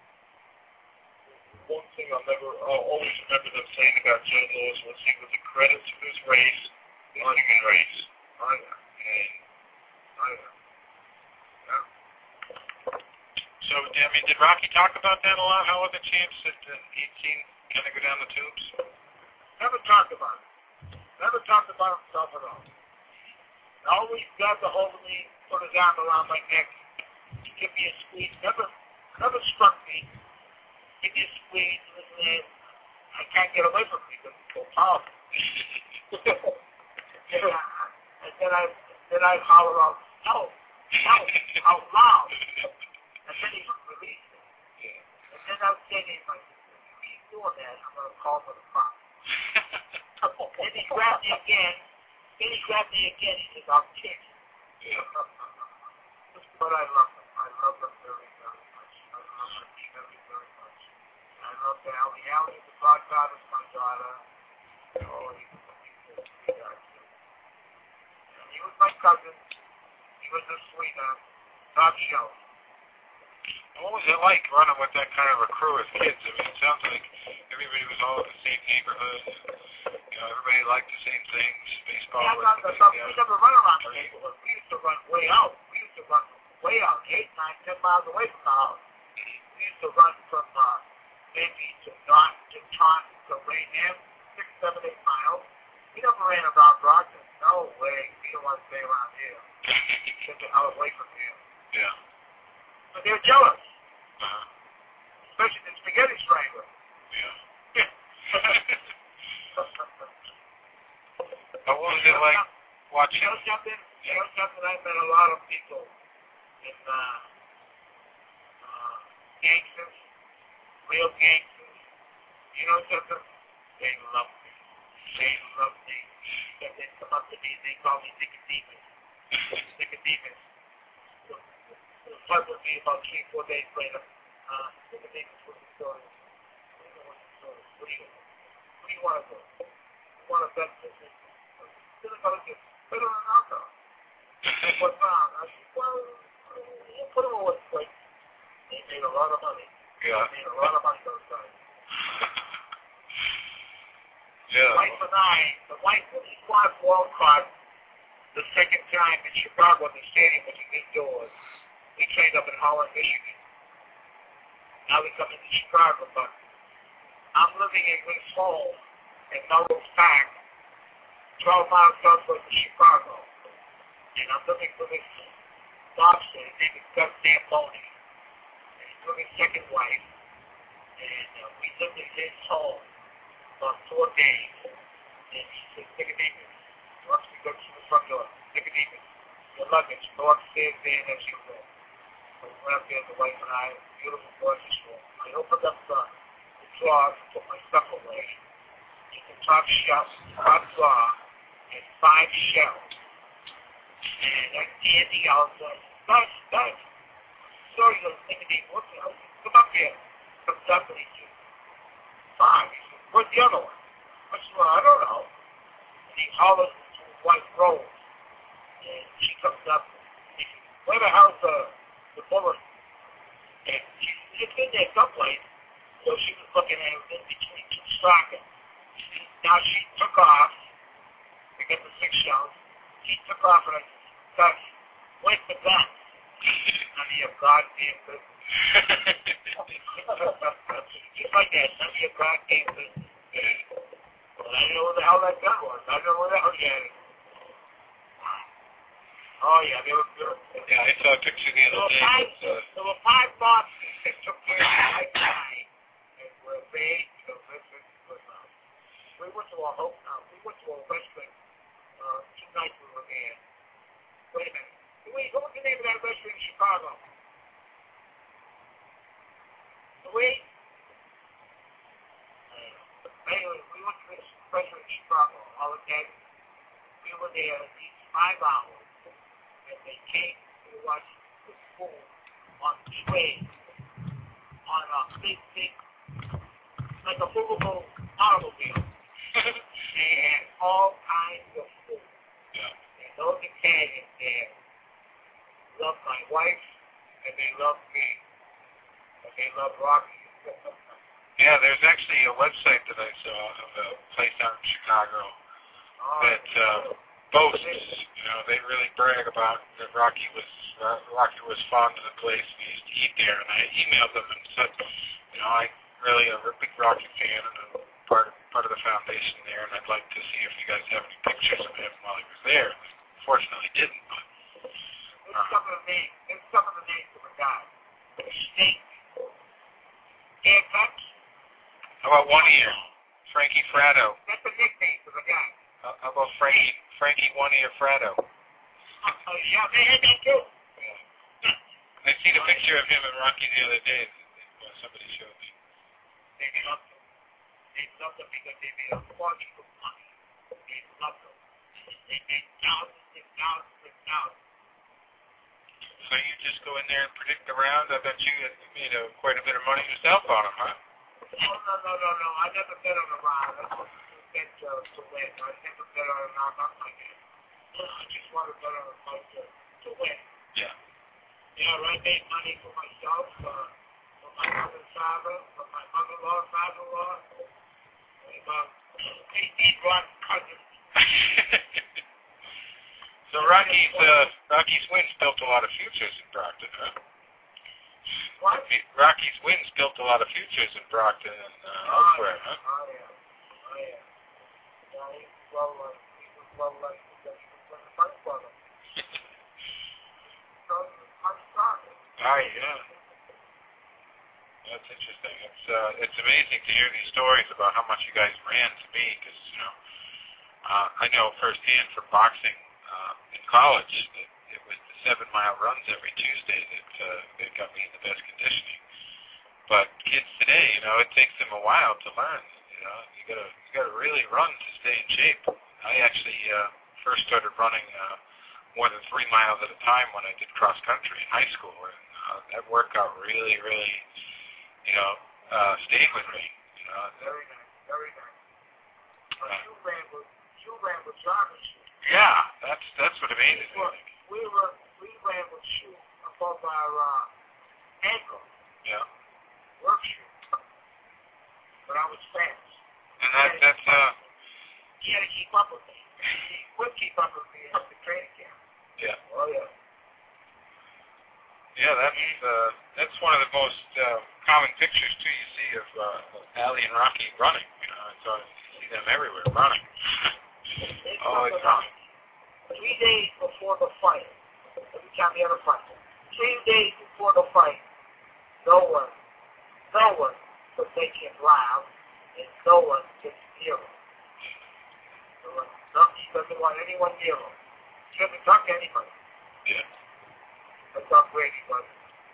One thing I'll never, I'll always remember them saying about Joe Louis was he was a credit to his race, the human race. Oh, yeah. And, Oh, yeah. Yeah. So, I mean, did Rocky talk about that a lot? How other champs that uh, he'd seen kind of go down the tubes? Never talked about it. Never talked about himself at all. Always grabbed a hold of me, put his arm around my neck, give me a squeeze. Never, never struck me. Give me a squeeze, and I can't get away from me because it's so powerful. and, I, and then I, then I holler out, no, no, out loud. And then he released it. And then I was saying, like, if he's doing that, I'm going to call for the cops. Then he grabbed me again. Then he grabbed me again. He says, I'll kick. Yeah. But I love him. I love him very, very much. I love him very, very much. I love Allie. Allie is the godfather of my daughter. Oh, he was a beautiful sweetheart, too. And he was my cousin. He was a sweetheart. Top shelf. What was it like running with that kind of a crew of kids? I mean, it sounds like everybody was all in the same neighborhood. You know, everybody liked the same things. Baseball Yeah, was not the the, big we deal. never run around the neighborhood. We used to run way out. We used to run way out, eight, nine, ten miles away from the house. We used to run from uh, maybe to North, to Taunton, to Raynham, six, seven, eight miles. We never ran around Brockton. No way. We don't want to stay around here. Get the hell away from here. Yeah. But they're jealous, Uh-huh. especially the spaghetti strangler. Yeah. But what was it like watching? You know something? You know something? I met a lot of people in uh, uh, gangsters, real gangsters. You know something? They love me. They love me. And they come up to me and they call me Nicodemus. Nicodemus. It was fun with me about three, four days later. Uh, Nicodemus was the story. What do you know what the story? What do you know? What do you want to do? You want to bet this? You're going to get better than alcohol. What's wrong? I said, well, you put them away quick. They made a lot of money. Yeah. They made a lot of money those guys. Yeah. The wife and I, the wife, when he won World Cup the second time in Chicago, the stadium was indoors. We trained up in Holland, Michigan. Now we come into Chicago, but I'm living in Woods Hole in Melrose Park, twelve miles southwest of Chicago. And I'm looking for this lobster. His name is Gus Zamboni. And he's with his second wife. And uh, we lived in his home about four days. And he said, Nicodemus, once we go to the front door, Nicodemus, your luggage, go upstairs there and that's your room. So we went up there, the wife and I, beautiful gorgeous room. I opened up the, the drawer to put my stuff away. In the top shelf, top drawer, and five shelves. And that Andy out there, Gus, Gus, sorry, little Nicodemus, what the hell? Come up here. Comes up and he says, five. He says, where's the other one? I said, well, I don't know. And he hollers to his wife, Rose. And she comes up and he says, where the hell's the, the bullet? And she said, it's in there someplace. So she was looking at it in between two stockings. Now she took off to get the six shells. She took off and I said, Gus, where's the gun? None of your goddamn business. Just like that, none of your goddamn business. Well, I didn't know where the hell that gun was. I don't know where the hell you had it. Oh, yeah, they were good. Yeah, I saw a picture the other day. Five, uh, there were five boxes that took care of my guy and were made to listen to us. We went to a hope now. We went to a restaurant uh, two nights we were there. Wait a minute. Wait, what was the name of that restaurant in Chicago? Wait. Uh, anyway, we went to this restaurant in Chicago all again. We were there these five hours. And they came to watch the food on trays, on a big, big, like a movable automobile. They had all kinds of food. yeah. And those Italians there love my wife, and they love me, and they love Rocky. Yeah, there's actually a website that I saw of a place out in Chicago Oh, that uh, boasts, you know, they really brag about that Rocky was uh, Rocky was fond of the place and he used to eat there. And I emailed them and said, you know, I really am a big Rocky fan and I'm part of, part of the foundation there, and I'd like to see if you guys have any pictures of him while he was there. Fortunately, didn't. But it's some of the names. It's some of the names of the guys. Snake, haircuts. how about one ear, Frankie Fratto? That's the nickname for the guy. How how about Frankie Frankie One Ear Fratto? Oh, yeah, they had that too. I seen a picture of him and Rocky the other day. That somebody showed me. They loved him. They loved him because they made a fortune of money. They loved him. They made thousands and thousands and thousands. So you just go in there and predict the round. I bet you made a, quite a bit of money yourself on him, huh? Oh, no, no, no, no. I never bet on a round. I just bet uh, to win. I never bet on a round up like that. I just want to bet on a fight to, to win. Yeah. Yeah, I made money for myself, uh, for my mother and father, for my mother-in-law, father-in-law, and about eighteen blood cousins. So Rocky's uh, Rocky's wins built a lot of futures in Brockton, huh? What? Rocky's wins built a lot of futures in Brockton and uh, Oh, elsewhere, yeah. huh? Oh, yeah. Oh, yeah. Yeah, he was well liked. He was well liked because he was in the fight for them. So, I'm sorry. Oh, yeah. That's interesting. It's uh, it's amazing to hear these stories about how much you guys ran to me, because, you know, uh, I know firsthand from boxing uh, in college that it was the seven-mile runs every Tuesday that, uh, that got me in the best conditioning. But kids today, you know, it takes them a while to learn. You know, you gotta you gotta really run to stay in shape. I actually uh, first started running uh, more than three miles at a time when I did cross country in high school, and uh, that workout really, really, you know, uh, stayed with me. You know, Very nice. Very nice. But you ran with you ran with jogging shoes. Yeah, that's that's what amazes me. We were we ran with shoes above our uh, ankle. Yeah. Work shoes. But I was fast. And that that's uh. He had to keep up with me. He would keep up with me at the training camp. Yeah. Oh yeah. Yeah, that's uh, that's one of the most uh, common pictures too you see of uh, Ali and Rocky running. You know, it's uh, you see them everywhere running. Always running. Three days before the fight, every time you have a fight, three days before the fight, no one, no one was making loud, and no one gets near him. So, uh, no, he doesn't want anyone near him. He doesn't talk to anybody. Yeah. That's how great he was.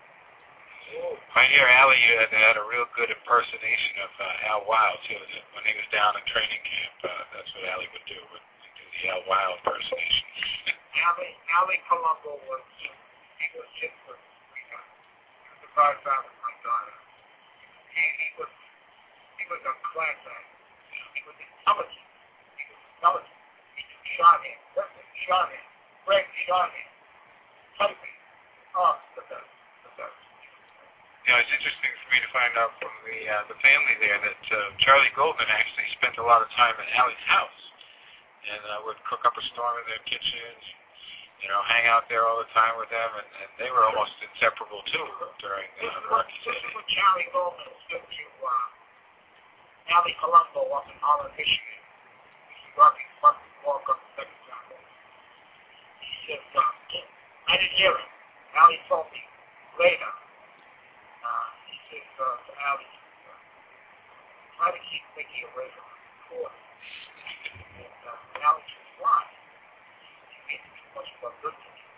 I hear Ali had, had a real good impersonation of uh, Al Wild too. When he was down in training camp, uh, that's what Ali would do. Would do the Al Wild impersonation. Ali, Ali Colombo was he was just a sweetheart. He was the godfather of my daughter. He, he was he was a class act. He was intelligent. He was intelligent. He was shorthand. Listen, shorthand. Greg shorthand. Something. Oh, the best. The best. You know, it's interesting for me to find out from the uh, the family there that uh, Charlie Goldman actually spent a lot of time at Ali's house, and uh, would cook up a storm in their kitchen, you know, hang out there all the time with them, and, and they were almost inseparable too during uh, the Rocky This days. is what Charlie Goldman said to uh, Ali Colombo up in Holland, Michigan. Rocky fucking walk up the second time. He said, uh, I didn't hear him. Ali told me later. Uh, he said uh, to Ali, uh, try to keep Mickey away from the court. And uh, Ali said, why? He made too much more good to me.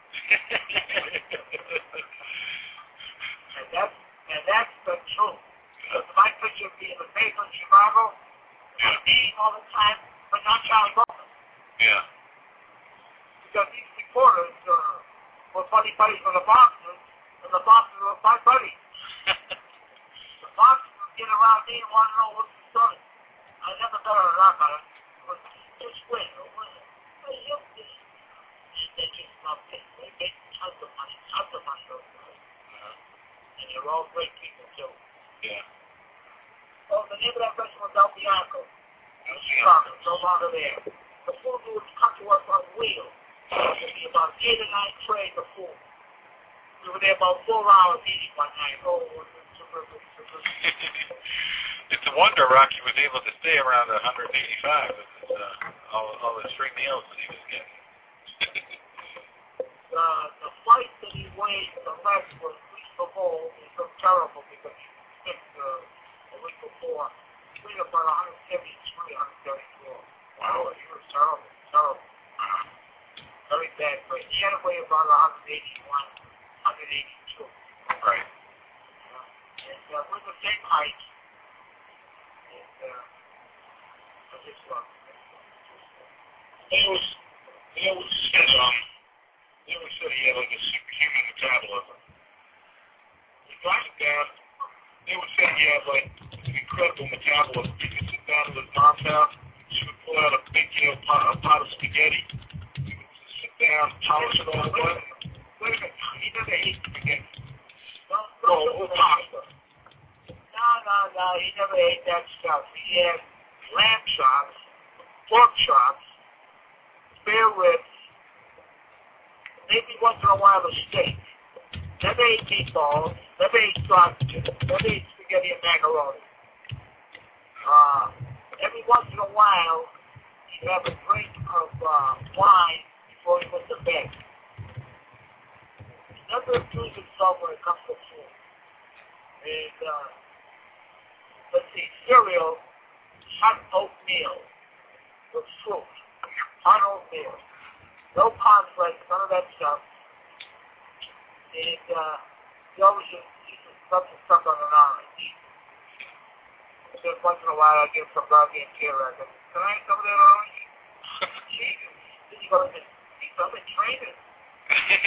and that's and that's the truth. Because my picture of being the face in Chicago, I'm eating all the time, but not Charlie Goldman. Yeah. Because these reporters uh, were funny buddies with the boxers, and the boxers were my buddies. The boxers would get around me and want to know what's the story. I never got a lot about it. It was just win or win. Hey, you did. And they just loved it. They made tons of money, tons of money those guys. Uh-huh. And they're all great people, too. Yeah. Oh, the name of that restaurant was El Bianco. In Chicago, no longer there. The food would come to us on wheels. It would be about eight or nine trays of food. We were there about four hours eating one night. Oh, it was terrific, terrific. It's a wonder Rocky was able to stay around one eighty-five with his, uh, all, all his free meals that he was getting. the, the fight that he weighed the less was week before. It looked terrible because he hit uh, the week before. He weighed about one seventy-three, one seventy-four. Wow, he was terrible, terrible. Very bad weight. He had to weigh about one eighty-one, one eighty-two. Right. Uh, and uh, we're the same height. And uh, I just love him. They always, they always said, um, they always said he had like a superhuman metabolism. He got it down. They would say he had like an incredible metabolism. He could sit down at his mom's house. She would pull out a big, you know, pot, a pot of spaghetti. He would sit down, polish it all away. Wait a minute. He never ate spaghetti. Don't, Oh, don't, with pasta. No, no, no. He never ate that stuff. He had lamb chops, pork chops, spare ribs, maybe once in a while a steak. Never ate meatballs, never ate sausages, never ate spaghetti and macaroni. Uh, every once in a while, he'd have a drink of uh, wine before he went to bed. He never abused himself when it comes to food. And, uh, let's see, cereal, hot oatmeal with fruit. Hot oatmeal. No cornflakes, none of that stuff. And uh, he always used to stuff and stuff on an orange. Just once in a while I give some doggy and tear I go, can I have some of that orange? Jesus. Then you go, he's up and training.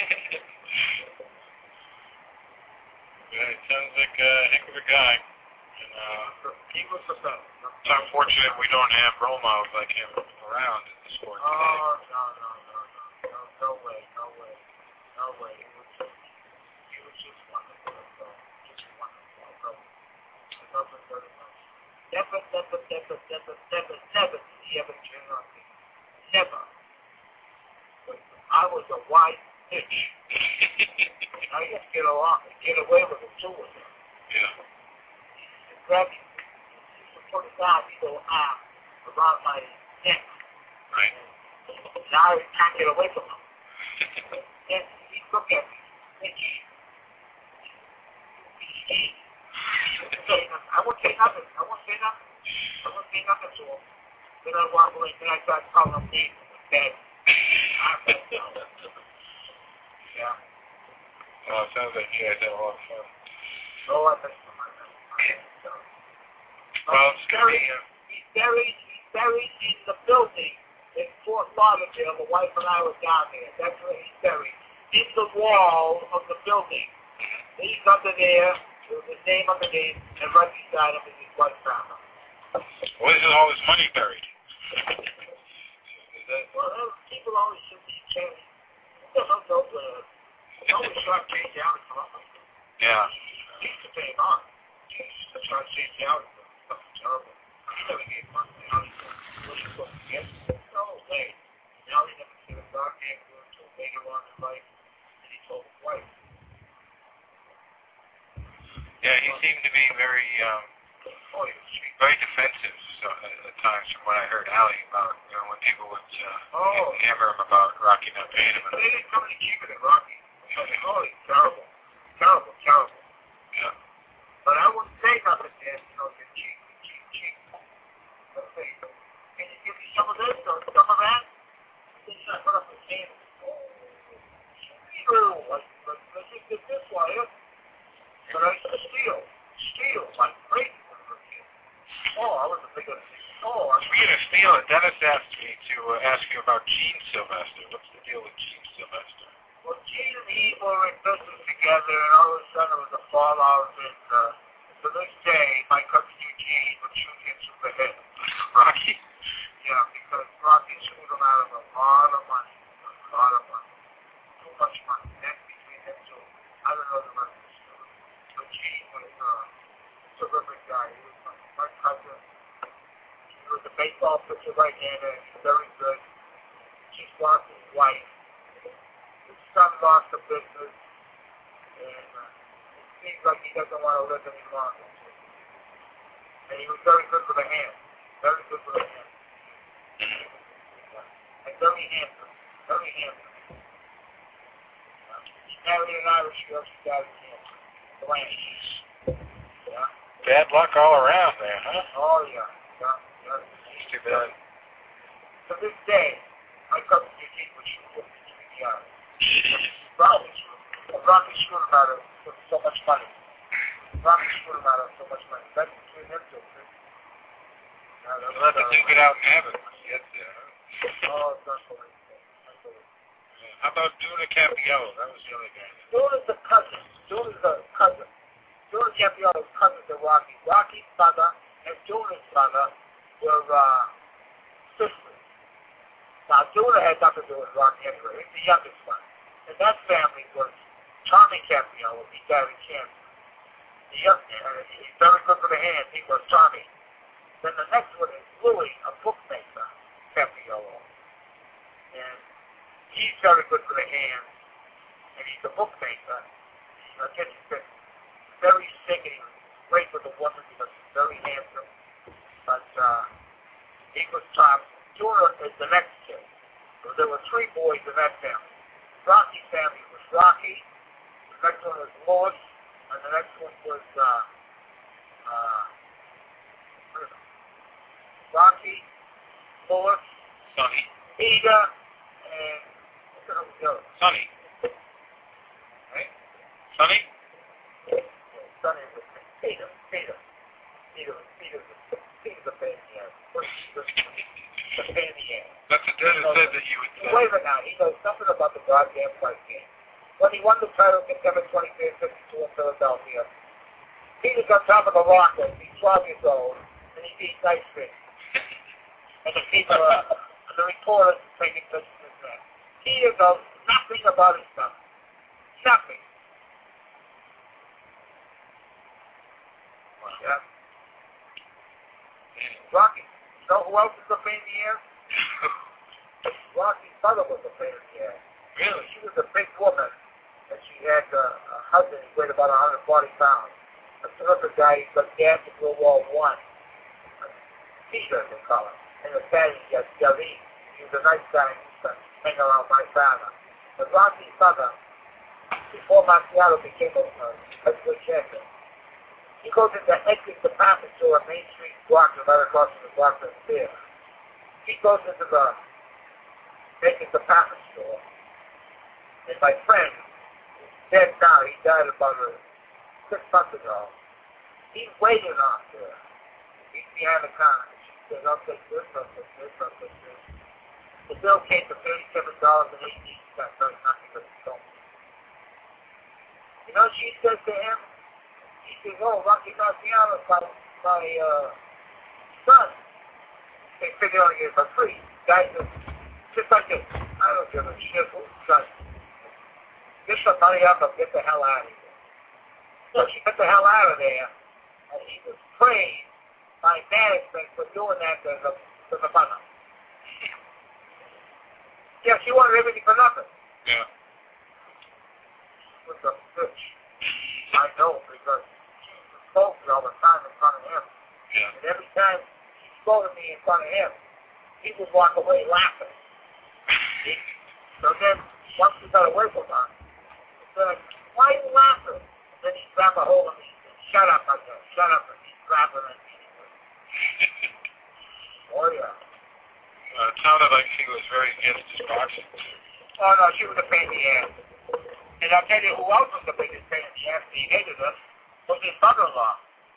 Yeah, it sounds like a heck of a guy. And uh, he was the best. it's unfortunate we don't have role models like him around in the sport Oh, today. no, no, no, no, no, no way, no way, no way. It was just, he was just wonderful, so, just wonderful. So, I love him very much. Never, never, never, never, never, never did he ever turn on me. Never. But I was a white bitch. I used to get along, get away with it too with him. Yeah. Grab me, he used to put his arm, his little arm around my neck. Right. Now I can't get away from him. And he looked at me, bitch. He, I won't say nothing. I won't say nothing. I won't say nothing to him. Then I walk away, then I start calling him names instead. Yeah. Well, it sounds like you guys had a lot of fun. Oh, I miss him. I miss him. I miss him. Well, it's going to be... Uh, He's buried, he's buried in the building in Fort Lauderdale. The wife and I were down there. That's where he's buried. In the wall of the building. He's under there, with his name underneath, and right beside him is his wife's family. Where is all his money buried? Is that... Well, uh, people always shoot these change. What the hell goes uh, they always try to change out in Columbus. Yeah. He used to pay him on. He used to try to change out. Something terrible. He never gave money. Now he's what he's supposed to get. No way. Now he never said a dog name to him until later on in life, and he told his wife. Yeah, he seemed to be very, um, Oh, he was cheap. very defensive so, at times from what I heard Allie about, you know, when people would uh, Oh. hammer him about Rocky not paying him. But they didn't come to keep it at Rocky. I mean, oh, he's terrible. Terrible, terrible. Yeah. But I wouldn't say nothing to him, you know, you're cheap, cheap, cheap. I'd say, can you give me some of this or some of that? Then you put up the can. Oh, like, like, let's just get this one, yeah? But I used to steal. Steal like crazy when I was a kid. Oh, I was a big one. Oh, I was Speaking of stealing, Dennis asked me to uh, ask you about Gene Sylvester. What's the deal with Gene Sylvester? Well, Gene and he were in business together, and all of a sudden it was a fallout, and uh, to this day, my cousin Eugene would shoot him through the head. Rocky? Yeah, because Rocky screwed him out of a lot of money. A lot of money. Too much money. That's between them two. I don't know the rest of the story. But Gene was uh, a terrific guy. He was my, my cousin. He was a baseball pitcher right-hander. He was very good. She's lost his wife. His son lost the business. And uh, it seems like he doesn't want to live any longer. And he was very good with a hand. Very good with a hand. And very handsome. Very handsome. Uh, he married an Irish girl. She got his handsome. Blanche. Yeah. Bad luck all around there, huh? Oh, yeah. Yeah. Yeah. It's too bad. To this day, my cousin Eugene would shoot him between the eyes. Rocky screwed Rocky screwed him out of so much money. Rocky screwed him out of so much money. That's between them two. Yeah, that You'll have to was, uh, duke it out in heaven when he gets there, huh? Oh, it's unbelievable. Unbelievable. How about Duna Capiello? That was the other guy. Dune is a cousin. Dune is a cousin. Dune Capiello is cousin to Rocky. Rocky's mother and Dune's mother were uh, sisters. Now, Dune had nothing to do with Rocky anyway. He's the youngest one. And that family was Tommy Capiello. He died of cancer. The young, uh, he's very good with the hands. He was Tommy. Then the next one is Louis, a bookmaker, Capiello. And he's very good with the hands. And he's a bookmaker. I guess he's been very sick and he was great with the woman because he's very handsome. But uh, he was top. Duna is the next kid. So there were three boys in that family. Rocky's family was Rocky. The next one was Louis. And the next one was uh, uh, Rocky, Louis, Sonny. Peter, and what the hell was the other? Sonny. Right? Sonny? Sonny was Peter. Peter. Peter. Peter. Peter's a pain in the ass. The pain in the ass. That's what Dennis said that you would say. Wait a minute now. He knows something about the goddamn fight game. When he won the title September twenty-fifth, fifty-two in Philadelphia, Peter's on top of the rocket. He's twelve years old, and he eats ice cream. And the people, uh, the reporters taking pictures of that. Peter knows nothing about himself. Nothing. Yeah. Rocky. You know who else is a pain in the ass? Rocky's mother was a pain in the ass. Really? She was a big woman, and she had uh, a husband who weighed about one hundred forty pounds. A terrific guy. He got gas in World War One. Peter, they call him. And the fatty, uh, Gary. He was a nice guy. He used to hang around my father. But Rocky's mother, before Marciano became a uh, high school champion, he goes into Edgar's department store on Main Street, Brockton, right across from the Brockton Theater. He goes into the Edgar's department store, and my friend, dead now, he died about uh, six months ago. He's waiting on there. He's behind the counter. She says, I'll take this, I'll take this, I'll take this. The bill came to thirty-seven dollars and eighteen cents. That's nothing but the bill. You know what she says to him? She says, oh, Rocky Marciano, my, my uh, son. They figure out it for free. Guys, just like this. I don't give a shit who's son. Get some money up and get the hell out of here. So she got the hell out of there, and he was praised by management for doing that to the, to the mother. Yeah, she wanted everything for nothing. Yeah. With the bitch. I know, because she spoke me all the time in front of him. Yeah. And every time she spoke to me in front of him, he would walk away laughing. So then, once we got away from her, he said, why are you laughing? And then he'd grab a hold of me and say, shut up, I said, shut up, and he'd grab her and beat her. Oh, yeah. Uh, it sounded like she was very against his boxing. Oh, no, she was a pain in the ass. And I'll tell you who else was the biggest pain in the ass, he hated us, was his mother-in-law.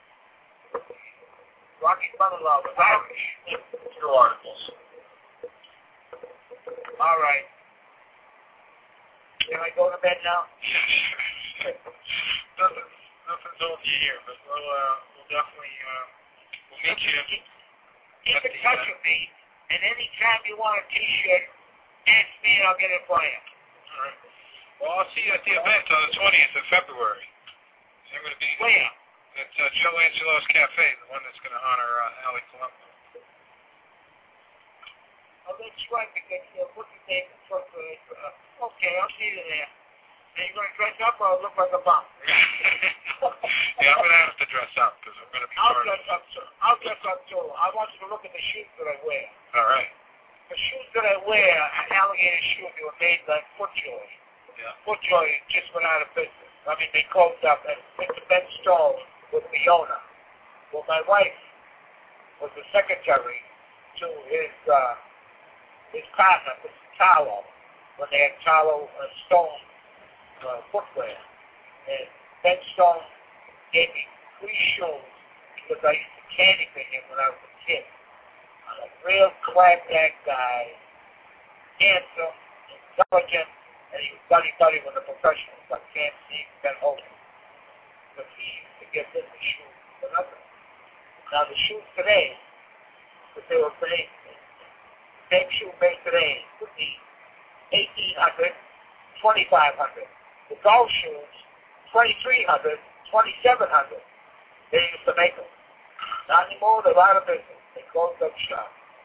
Rocky's mother-in-law was Irish. Two articles. All right. Can I go to bed now? nothing, nothing's over here, but we'll, uh, we'll definitely, uh, we'll meet you. Keep, keep in touch with me, and anytime you want a T-shirt, ask me and I'll get it for you. All right. Well, I'll see you at the event on the twentieth of February. I'm going to be Where? at uh, Joe Angelo's Cafe, the one that's going to honor uh, Allie Colombo. Oh, that's right, because uh, what's his name? Uh, okay, I'll see you there. And you're going to dress up or look like a bum? Yeah, I'm going to have to dress up because I'm going to be I'll part dress of up too. I'll dress up too. I want you to look at the shoes that I wear. All right. The shoes that I wear are alligator shoes. They were made by FootJoy. Yeah. FootJoy just went out of business. I mean, they closed up. And Mister Ben Stone was the owner. Well, my wife was the secretary to his uh, his partner, Mister Tarlow, when they had Tarlow and Stone uh, footwear. And Ben Stone gave me three shoes because I used to candy for him when I was a kid. I'm a real clapback guy, handsome, intelligent, and he was buddy-buddy with the professionals like Cam Steve and Ben Hogan. But he used to get this shoes for nothing. Now the shoes today, that they were made, the same shoe made today would be eighteen hundred dollars, twenty-five hundred dollars. The golf shoes, twenty-three hundred dollars, twenty-seven hundred dollars. They used to make them. Not anymore, they're out of business. They closed up shop.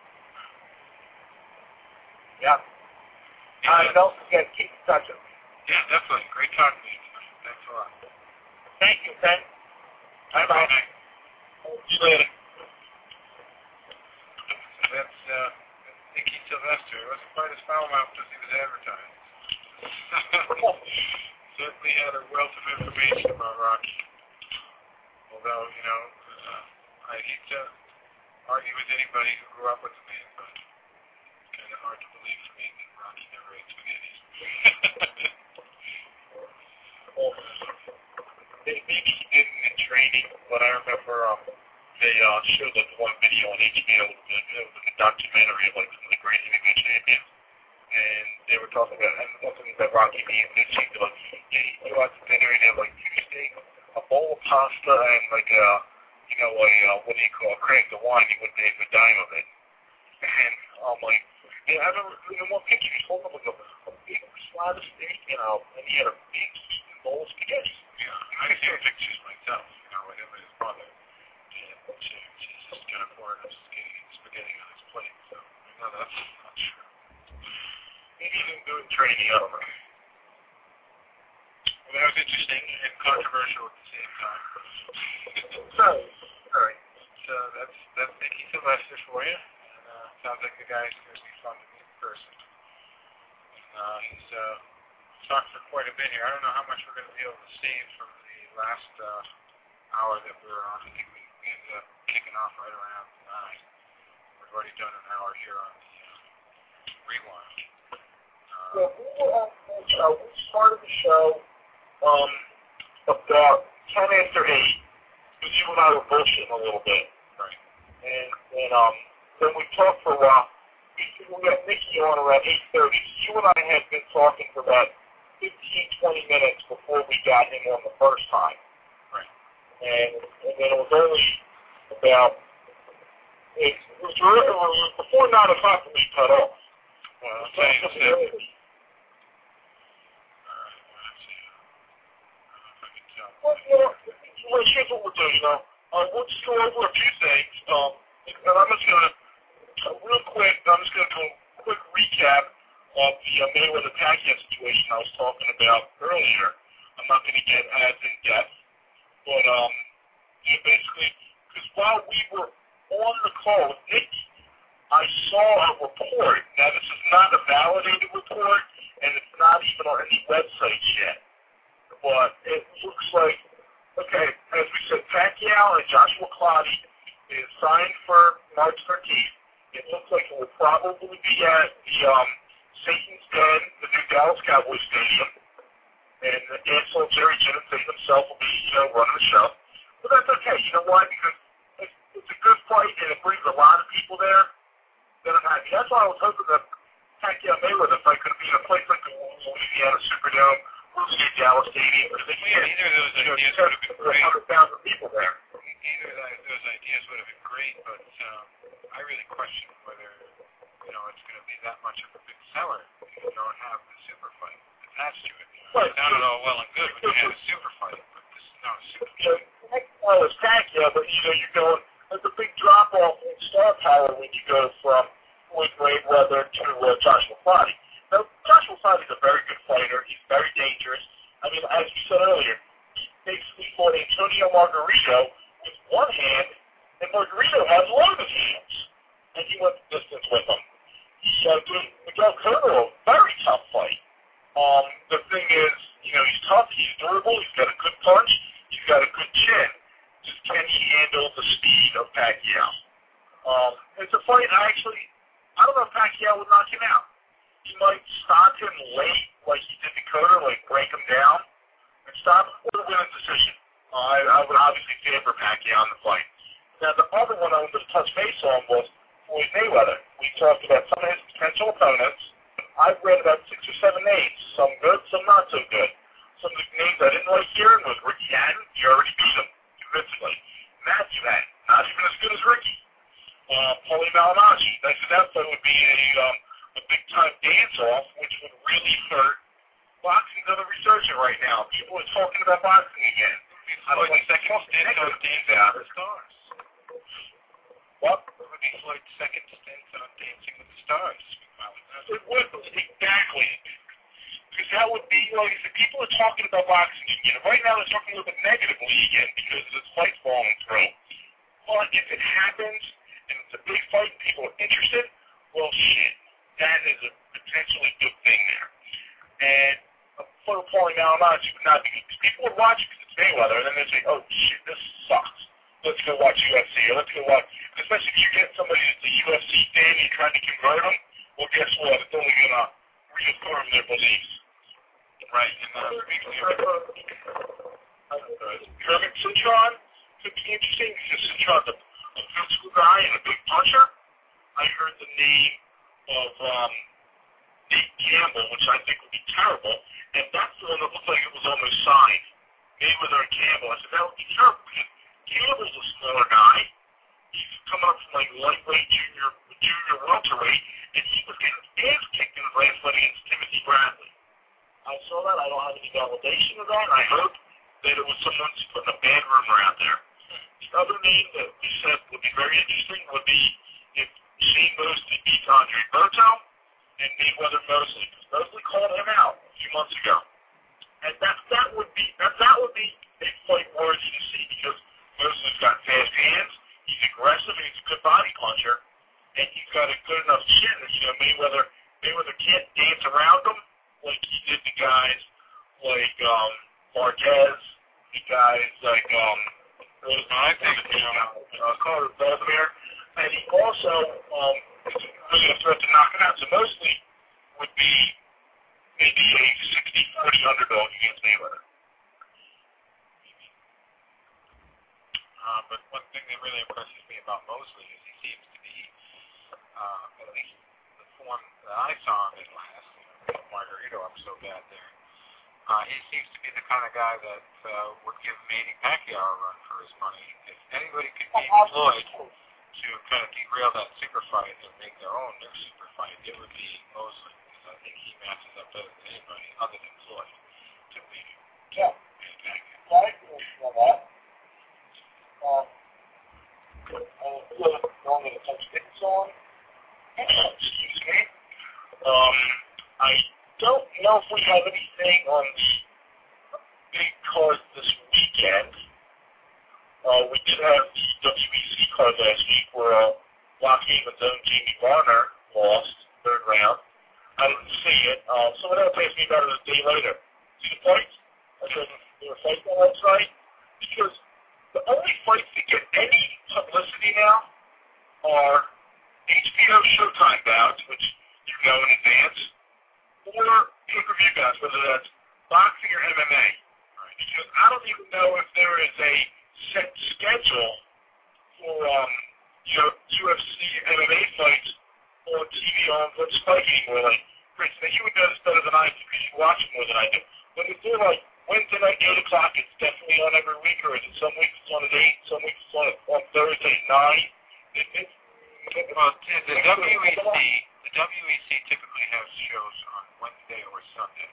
Yeah. Yeah. All right, don't forget, keep in touch with me. Yeah, definitely. Great talking to you. Thanks a lot. Thank you, Ben. Bye-bye. See you later. So that's uh, Nicky Sylvester. He wasn't quite as foul-mouthed as he was advertised. Certainly had a wealth of information about Rocky. Although, you know, uh, I hate to argue with anybody who grew up with the man, but it's kind of hard to believe for me that Rocky never ate spaghetti. Maybe he didn't in training, but I remember um, they uh, showed like one video on H B O, it was a documentary of like some of the great heavyweight champions, and they were talking about, and one thing that Rocky being this, he like, you go out to dinner and have like two steaks, a bowl of pasta and like a, you know, a, uh, what do you call it, crank the wine, he wouldn't pay a dime of it. And I'm like, and I remember in one picture, he's holding up like a, a big slab of steak, you know, and he had a big bowl of spaghetti. Yeah, I've seen pictures myself, you know, with him and his brother. And she, she's just going to pour enough spaghetti, spaghetti on his plate. So, no, that's not true. Maybe he didn't do it training over. Well, that was interesting and controversial at the same time. So, all right. So that's that's Nicky Sylvester for you. And uh, sounds like the guy's going to be fun to meet in person. And uh, he's uh, talked for quite a bit here. I don't know how much we're going to be able to save from the last uh, hour that we were on. I think we ended up kicking off right around nine. We've already done an hour here on the uh, rewind. Uh, Well, we were on, uh, we started the show um, about ten after eight, because you and I were bullshitting a little bit. right. And, and um, then we talked for a while. We got Nicky on around eight thirty. You and I had been talking for about fifteen, twenty minutes before we got him on the first time. Right. And, and then it was only about, it was, it was before nine o'clock when we cut off. Well, I'll tell you this. Uh, let's see. I don't know if I can tell. Well, you know, well, here's what we'll do, you know. Uh, we'll just go over a few things. Um, and I'm just going to, uh, real quick, I'm just going to do a quick recap of the uh, Mayweather-Pacquiao situation I was talking about earlier. I'm not going to get as in-depth. But, um, yeah, basically, because while we were on the call with Nicky, I saw a report. Now, this is not a validated report, and it's not even on any websites yet. But it looks like, okay, as we said, Pacquiao and Joshua Clottey is signed for March thirteenth. It looks like it will probably be at the um, Satan's Den, the new Dallas Cowboys Stadium. And Ansel, Jerry Jennings himself will be, you know, running the show. But that's okay. You know why? Because it's, it's a good fight, and it brings a lot of people there. Then I'm happy. That's why I was hoping that Pacquiao Mayweather fight could be in a place like the Louisiana Superdome, Louisiana Dallas Stadium, because they Yeah, can't. either of those You know, ideas you would have been great. one hundred thousand people there. Either of those ideas would have been great, but um, I really question whether, you know, it's going to be that much of a big seller if you don't have the super fight attached to it. You know, Right. it sounded all well and good when you had a super fight, but this is not a super You know, fight. Pacquiao is Pacquiao, but you know, you're going. There's a big drop off in star power when you go from Floyd Mayweather to uh, Joshua Clottey. Now, Joshua Clottey is a very good fighter. He's very dangerous. I mean, as you said earlier, he basically fought Antonio Margarito with one hand, and Margarito has loaded hands, and he went the distance with him. He uh, gave Miguel Cotto a very tough fight. Um, the thing is, you know, he's tough, he's durable, he's got a good punch, he's got a good chin. Just can he handle the speed of Pacquiao? Um, it's a fight I actually, I don't know if Pacquiao would knock him out. He might stop him late, like he did to Cotto, like break him down, and stop him, or win a decision. Uh, I, I would obviously favor Pacquiao in the fight. Now, the other one I wanted to touch base on was Floyd Mayweather. We talked about some of his potential opponents. I've read about six or seven names, some good, some not so good. Some of the names I didn't like hearing was Ricky Hatton. He already beat him convincingly. Matthew Hatton, not even as good as Ricky. Uh, Paulie Malignaggi. They said that fight would be a, um, a big-time dance-off, which would really hurt. Boxing's on the resurgent right now. People are talking about boxing again. I don't Floyd's like second stint on Dancing with the Stars. What? It would be Floyd's second stint on Dancing with the Stars. It would, exactly. Because that would be, like I said, people are talking about boxing again. Right now they're talking a little bit negatively again because this fight's falling through. But if it happens, and it's a big fight and people are interested, well, shit, that is a potentially good thing there. And a photo Paulie Malignaggi would not be good. Because people would watch because it's Mayweather, and then they say, oh, shit, this sucks. Let's go watch U F C, or let's go watch, especially if you get somebody that's a U F C fan and you're trying to convert them, well, guess what? It's only going to reaffirm their beliefs. Right, and uh, speaking of Kermit Cintron could be interesting because Cintron's a, a physical guy and a big puncher. I heard the name of um, Nate Campbell, which I think would be terrible, and that's the one that looked like it was almost signed. Mayweather and Campbell. I said, that would be terrible because Campbell's a smaller guy. He's coming up from like lightweight, junior, junior welterweight, and he was getting his ass kicked in his last fight against Timothy Bradley. I saw that. I don't have any validation of that, and I hope that it was someone just putting a bad rumor out there. The other name that we said would be very interesting would be if Shane Mosley beats Andre Berto and Mayweather Mosley, because Mosley called him out a few months ago. And that that would be that, that would be a fight worthy to see because Mosley's got fast hands, he's aggressive, and he's a good body puncher, and he's got a good enough chin that you know Mayweather Mayweather can't dance around him like he did the guys like um, Marquez, the guys like um, I think you know uh, Carter Belvedere, and he also um, was a threat to knock him out. So Mosley would be maybe a sixty forty underdog against Mayweather. Uh, but one thing that really impresses me about Mosley is he seems to be, uh, at least the form that I saw him in last, you know, Margarito, I'm so bad there. Uh, he seems to be the kind of guy that uh, would give Manny Pacquiao a run for his money. If anybody could be employed to kind of derail that super fight and make their own their super fight, it would be Mosley. Because I think he matches up better than anybody other than Floyd to beat him. Yeah. Manny Pacquiao. Yeah, I agree with that. Um, uh, you want me to touch sticks on? Excuse me. Um, I don't know if we have anything on the big card this weekend. Uh, we did have the W E C card last week where uh, Blockhaven's own Jamie Varner lost third round. I didn't see it. Uh, someone else asked me about it a day later. See the points? I said they were fighting on that site because the only fights that get any publicity now are H B O Showtime bouts, which you know in advance, or pay-per-view bouts, whether that's boxing or M M A. Right. Because I don't even know if there is a set schedule for um, you know, U F C M M A fights on T V on on Spike anymore. Like, for instance, you would know this better than I do because you watch it more than I do. When they do like Wednesday night, eight o'clock, it's definitely on every week, or is it some weeks it's on at eight, some weeks it's on, on Thursday at nine? It, it, it, Well, the W E C, the W E C typically has shows on Wednesday or Sunday.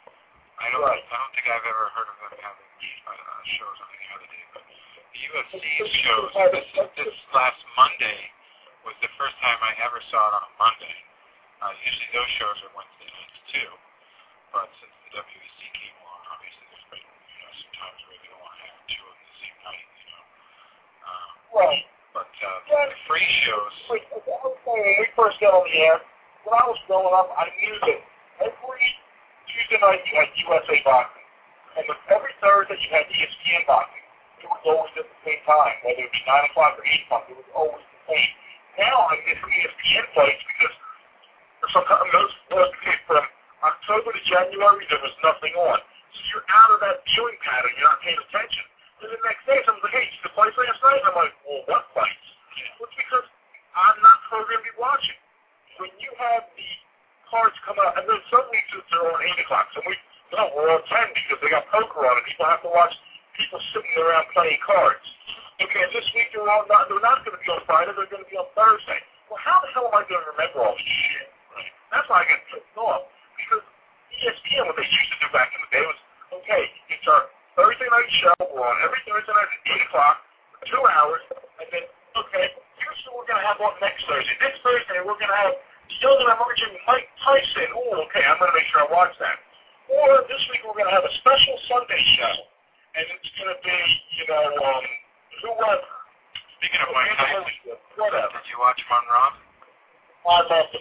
I don't, Right. I don't think I've ever heard of them having uh, shows on any other day. But the U F C shows this this last Monday was the first time I ever saw it on a Monday. Uh, usually those shows are Wednesday nights too, but since the W E C came along, obviously there's been you know some times where they don't want to have two of them the same night, you know. Um, Right. But uh, the free shows. Wait, I was saying, when we first got on the air, when I was growing up, I knew that every Tuesday night you had U S A boxing, and then every Thursday you had E S P N boxing. It was always at the same time, whether it be nine o'clock or eight o'clock. It was always the same. Now I miss E S P N fights because for some time, those was from October to January there was nothing on, so you're out of that viewing pattern. You're not paying attention. And the next day, someone's like, hey, you see the fights last night? And I'm like, well, what fights? Well, it's because I'm not programmed to be watching. When you have the cards come out, and then some weeks they're on eight o'clock. Some weeks, no, we're on ten because they got poker on and people have to watch people sitting around playing cards. Okay, this week they're, all not, they're not going to be on Friday, they're going to be on Thursday. Well, how the hell am I going to remember all this shit? Right? That's why I get pissed off. Because E S P N, what they used to do back in the day was, okay, it's our Thursday night show, we're on every Thursday night at eight o'clock for two hours, and then, okay, here's what we're going to have on next Thursday. Next Thursday, we're going to have the young and emerging Mike Tyson. Oh, okay, I'm going to make sure I watch that. Or this week, we're going to have a special Sunday show, and it's going to be, you know, um, whoever. Speaking of Mike Tyson, whatever. did you watch Monroe? I love it.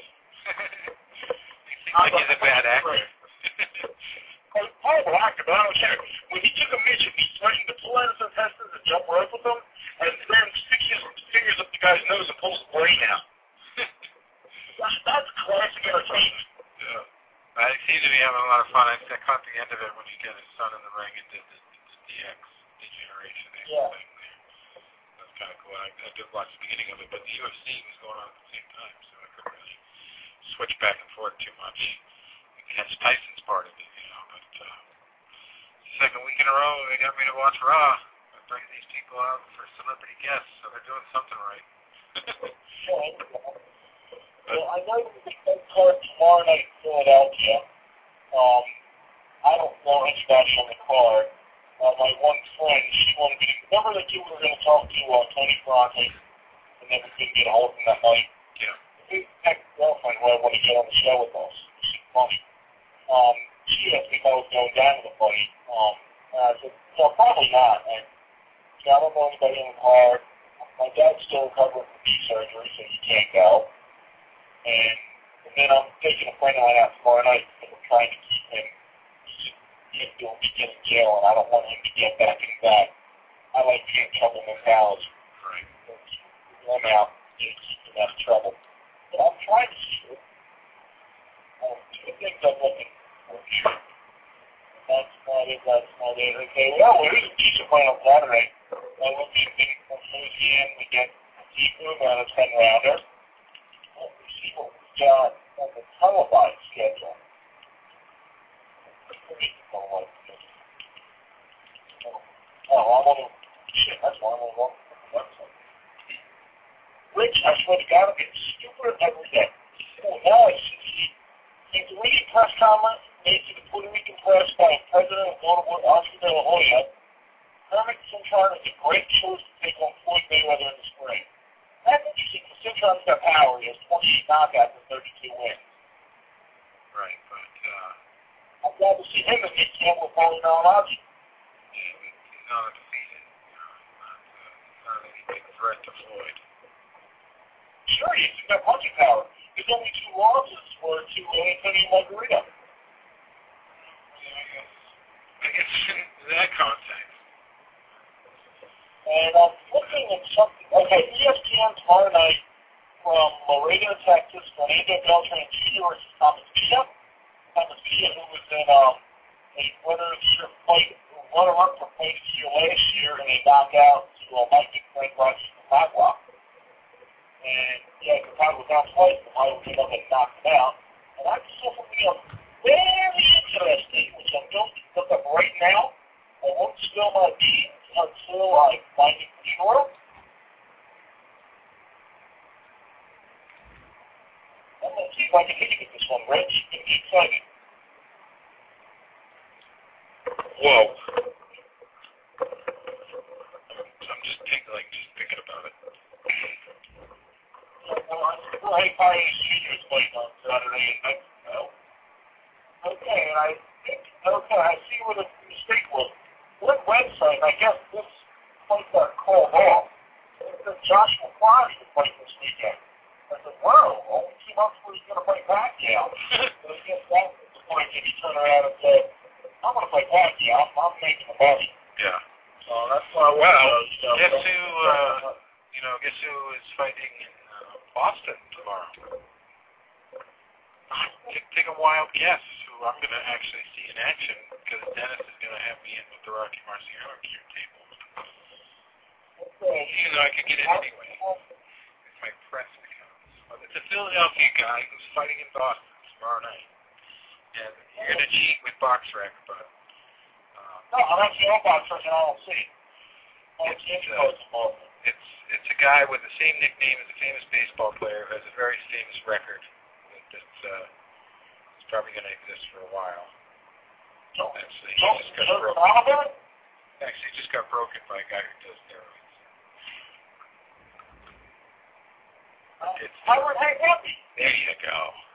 He seems like he's a bad actor. Oh, horrible actor, but I don't care. When he took a midget, he threatened to pull out his intestines and jump rope with him, and then stick his fingers up the guy's nose and pull his brain out. that's, that's classic entertainment. Yeah. I seem to be having a lot of fun. I, I caught the end of it when he got his son in the ring and did the, the D X, Degeneration Yeah. thing there. That's kind of cool. I, I did watch the beginning of it, but the U F C was going on at the same time, so I couldn't really switch back and forth too much. Catch Tyson's part of it, you know, but uh, Second week in a row, they got me to watch Raw. They're bringing these people out for celebrity guests, so they're doing something right. Well, I know there's a big card tomorrow night in Philadelphia. Um, I don't know anybody on the card. Uh, my one friend, she wanted me to, remember that you were going to talk to uh, Tony Ferrante, and then we couldn't get a hold of him that night? Yeah. His ex-girlfriend who I want to get on the show with us. She's funny. Um, she asked me if I was going down to the fight. Um, and I said, no, probably not. And so I don't know anybody on the card. My dad's still recovering from knee surgery, so he can't go. And, and then I'm taking a friend of mine out tomorrow night because I'm trying to keep him. He's just doing weekend in jail, and I don't want him to get back in that. I like to get in trouble mentality. Right. So keep him out and keep him out of trouble. But I'm trying to see it. Um, two things I'm looking for. That's not it, that's not it. Okay, well, there's a decent fight on Saturday. I'm looking at from Louisiana. We get Seafood on a ten rounder. Let's see what we got on the televised schedule. Oh, I'm on the, shit, that's why I'm on the wrong website. Rich, I swear to God, I'm getting stupider every day. Oh, now I see the three press conference made to the Puerto Rican press by President of Baltimore, Oscar De La Hoya. Herman Cintron is a great choice to take on Floyd Mayweather in the spring. That's interesting because Cintron's got power. He has twenty-eight knockouts and thirty-two wins. Right, but, uh... I'm glad to see him in the camp with Paulie Malignaggi. Yeah, he's not undefeated. You know, he's not, uh, he's not any big threat to Floyd. Sure, he has. He's got punching power. His only two losses were to Antonio Margarito. I guess in that context. And I'm looking at something. Okay, E S P N tomorrow night from Laredo, Texas, Fernando Beltran Junior versus Thomas Villa. Thomas Villa, who was in um, a runner-of-the-year fight, runner-up for fight of the year last year, and they knocked out to uh, Mike and Frank Rogers from Blackrock. And yeah, the fight was down twice. The fight came up and knocked him out. And I just saw something else very interesting, which I'm going to look up right now. I won't spill my beans until I find it for sure. I'm going to see if I can hit you with this one, Rich. You're going to be excited. Whoa. I'm just tickling, just thinking about it. Well, I still hate Pioneer Juniors playing on Saturday in Mexico. Okay, and I think, okay, I see where the mistake was. What website? I guess this fight got called off. It said Joshua Clark to fight this weekend. I said, whoa, only two months before he's going to fight Pacquiao. So I guess that was the point that he turned around and said, I'm going to fight Pacquiao. I'm, I'm making the money. Yeah. So that's why I Well, was, uh, guess who, uh, you know, guess who is fighting in uh, Boston tomorrow? Take, take a wild guess who I'm going to actually see in action because Dennis is going to have me in with the Rocky Marciano gear table. Okay. Even though I could get it anyway. It's my press account. But it's a Philadelphia guy who's fighting in Boston tomorrow night. And you're going to cheat with BoxRec, but... Um, No, I'm actually on BoxRec and I don't see it. It's, uh, it's, it's a guy with the same nickname as a famous baseball player who has a very famous record. That's uh, it's probably going to exist for a while. Actually, he just got broken. Actually, just got broken by a guy who does steroids. It's Howard Hank Happy. There you go.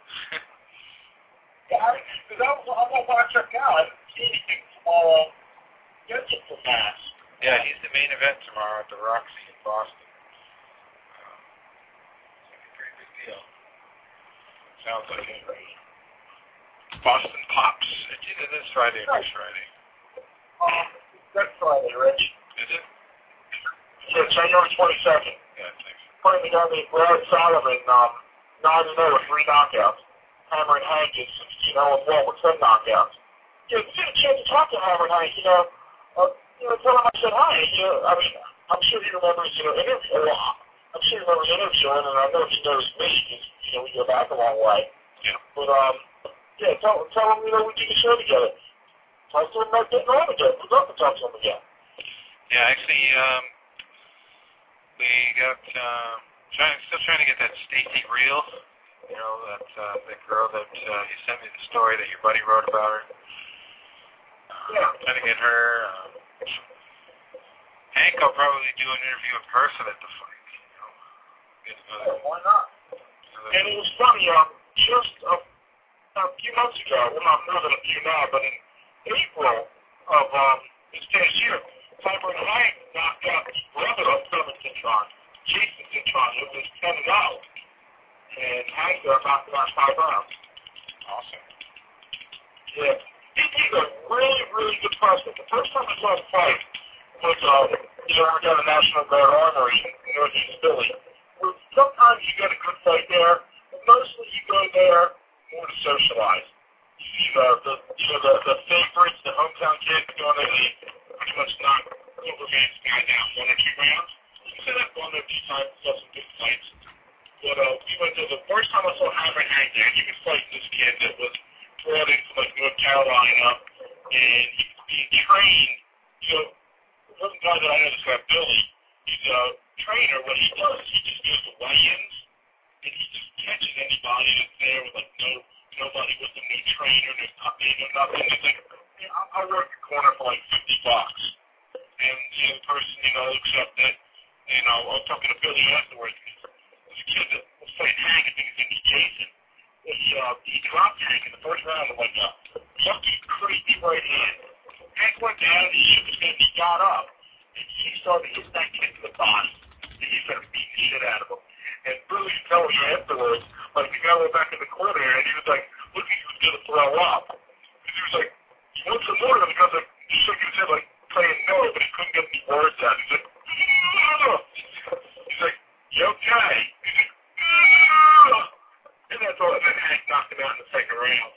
Yeah, because I was I'm on BoxRec now. I didn't see anything tomorrow. Gets it from Mass. Yeah, he's the main event tomorrow at the Roxy in Boston. Um, it's like a pretty big deal. Sounds like it. Boston Pops. It's either this Friday or next Friday. Um, next Friday, Rich. Is it? Yeah, January twenty-second. Yeah, thanks. Playing the guy named Brad Solomon, um, nine and oh with three knockouts. Hammer and Hank is sixteen oh and one with ten knockouts. Yeah, you get a chance to talk to Hammer and Hank, you know, uh, you know, tell him I said hi. You know, I mean, I'm sure he remembers, you know, interview. Well, I'm sure he remembers interviewing, and I know he knows me because, you know, we go back a long way. Yeah. But, um, yeah, tell, tell him, you know, we did a show together. Talk to him about getting on again. We'd love to talk to him again. Yeah, actually, um, we got, uh, trying, still trying to get that Stacy Reel, you know, that, uh, that girl that, uh, you sent me the story that your buddy wrote about her. Uh, Yeah. Trying to get her, um, Hank will probably do an interview in person at the fight, you know. Get another, Yeah, why not? another And it was funny, um, just a, a few months ago, well, not more than a few now, but in April of, um, this past year, Cyber and Hank knocked out his brother of Clement Cintron, Jason Cintron, who was ten and oh. And Hank uh, knocked him out five rounds. awesome. Yeah. He, he's a really, really good person. The first time I saw him fight was, um, you know, I got a National Guard Armory in Northeast Philly. Well, sometimes you get a good fight there, but mostly you go there more to socialize. You see the, the you know, the, the favorites, the hometown kids going there, they pretty much knock Silverman's guy down one or two rounds. You see that one or two times, saw some good fights. But uh, we went there, the first time I saw Hammer and Hank there, he was fighting this kid that was brought in from like North Carolina, and he was being trained, you know, one guy that I know, this guy Billy, he's a trainer. What he does is he just goes to weigh-ins, and he just catches anybody that's there with like no, nobody with him, no trainer, no puppy, no nothing. He's like, yeah, I'll, I'll work the corner for like fifty bucks. And you know, the person, you know, looks up that, you know, I was talking to Billy afterwards, this kid that was fighting Hank, I think his name is Jason. He, uh, he dropped Hank in the first round with like a lucky, creepy right hand. Hank went down, he shook his head, and he got up, and he started hitting that kid in the body. And he started beating the shit out of him. And Billy told me afterwards, like, the guy went back in the corner, and he was like, looking like he was going to throw up. Because he was like, he wants some more, and the guy's like, he shook his head, like, playing no, but he couldn't get any words out. He's like, Ugh! He's like, you okay? He's like, Ugh! And that's all, and then Hank knocked him out in the second round.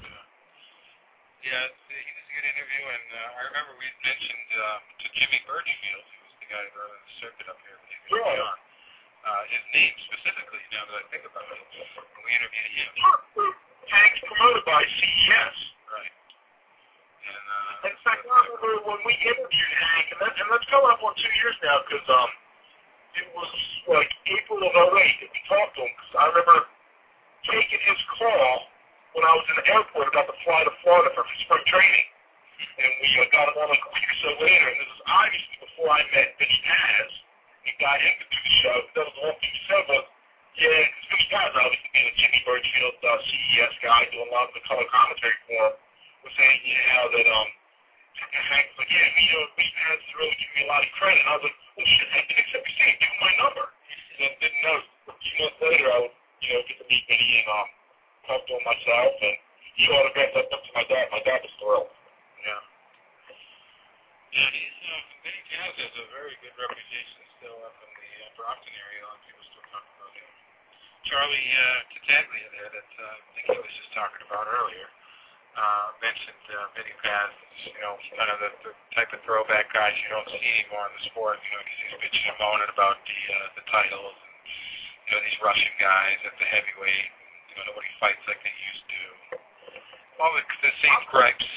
Yeah, it's, he was a good interview, and uh, I remember we mentioned uh, to Jimmy Birchfield, who was the guy that running the circuit up here that he was Right. on, uh, his name specifically, now that I think about it, when we interviewed him. Hank's promoted by C E S. Right. And, uh, In fact, I remember when we interviewed Hank, and, that, and that's coming up on two years now, because um, it was like April of oh eight that we talked to him, because I remember taking his call when I was in the airport about to fly to Florida for spring training. And we uh, got him on like a week or so later, and this was obviously before I met Vinny Paz, and got him to do the show. That was the whole thing he said was, yeah, because Vinny Paz, obviously being a Jimmy Birchfield uh, C E S guy, doing a lot of the color commentary for him, was saying, you know, that, um, Hank was like, yeah, you know, Vinny Paz is really giving me a lot of credit. And I was like, well, shit, Hank, didn't accept me saying, give him my number. And then didn't know, a few months later, I would, you know, get to meet Vinny and, um, talk to him myself, and he autographed that up to my dad. My dad was thrilled. yeah. Yeah, he's, uh, Vinny Paz has a very good reputation still up in the uh, Brockton area. A lot of people still talk about him. Charlie uh, Tataglia there, that uh, I think he was just talking about earlier, uh, mentioned uh, Vinny Paz, you know, kind of the, the type of throwback guys you don't see anymore in the sport, you know, because he's bitching and moaning about the uh, the titles and, you know, these Russian guys at the heavyweight. You know, nobody fights like they used to. All the, the same gripes.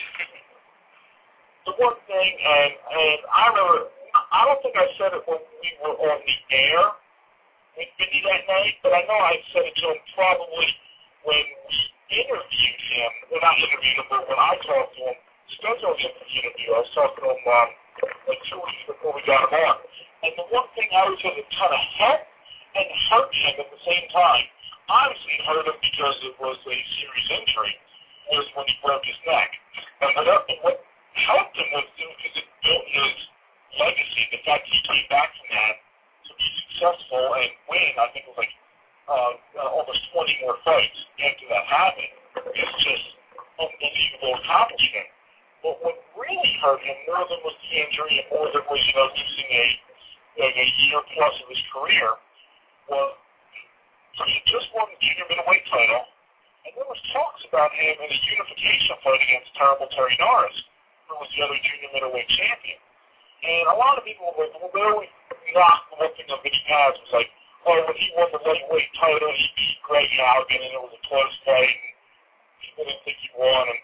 The one thing, and, and I remember, I don't think I said it when we were on the air with Vinny that night, but I know I said it to him probably when we interviewed him, well, not interviewed him, but when I talked to him, scheduled him for the interview. I was talking to him um, like two weeks before we got him on. And the one thing I was going to kind of help and hurt him at the same time, obviously it hurt him because it was a serious injury, was when he broke his neck. And what helped him was because it built his legacy. The fact he came back from that to be successful and win, I think it was like uh, uh, almost twenty more fights after that happened. It's just unbelievable accomplishment. But what really hurt him more than was the injury and more than was, you know, losing a, like a year plus of his career was so he just won the junior middleweight title, and there was talks about him in a unification fight against terrible Terry Norris, who was the other junior middleweight champion. And a lot of people were like, well, they always knocked the one thing on Vinny Paz was like, oh, when he won the lightweight title, he beat Greg Haugen, and it was a close fight, and people didn't think he won. And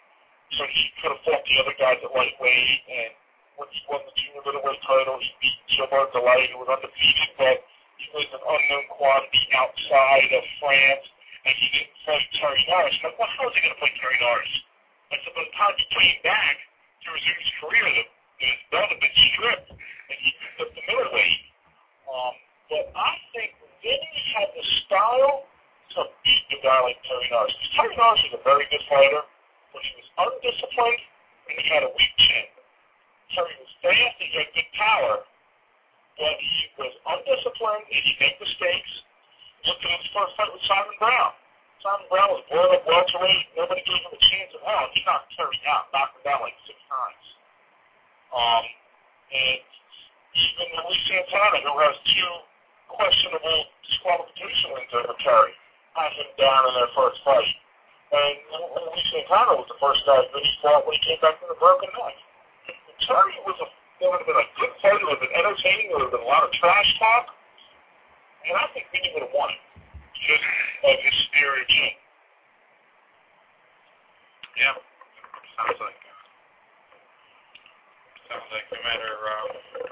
so he could have fought the other guys at lightweight, and when he won the junior middleweight title, he beat Gilbert Delight, who was undefeated, but he was an unknown quantity outside of France, and he didn't fight Terry Norris. I'm like, well, how is he going to fight Terry Norris? I said, by the time he came back to resume his career, the, his belt had been stripped, and he picked up the middleweight. Um, but I think Vinny had the style to beat a guy like Terry Norris. Because Terry Norris was a very good fighter, but he was undisciplined, and he had a weak chin. Terry was fast, he had good power, but he was undisciplined, and he made mistakes. Look at his first fight with Simon Brown. Simon Brown was blown up welterweight. Nobody gave him a chance at all. He knocked Terry out, knocked him down like six times. Um, and even Luis Santana, who has two questionable disqualification wins over Terry, had him down in their first fight. And Luis Santana was the first guy that he fought when he came back from the broken neck. And Terry was a, would have been a good fighter, would have been entertaining, there would have been a lot of trash talk. And I think Vinny would have won it. Just of his superior chin. Yeah. Sounds like uh, sounds like no matter uh,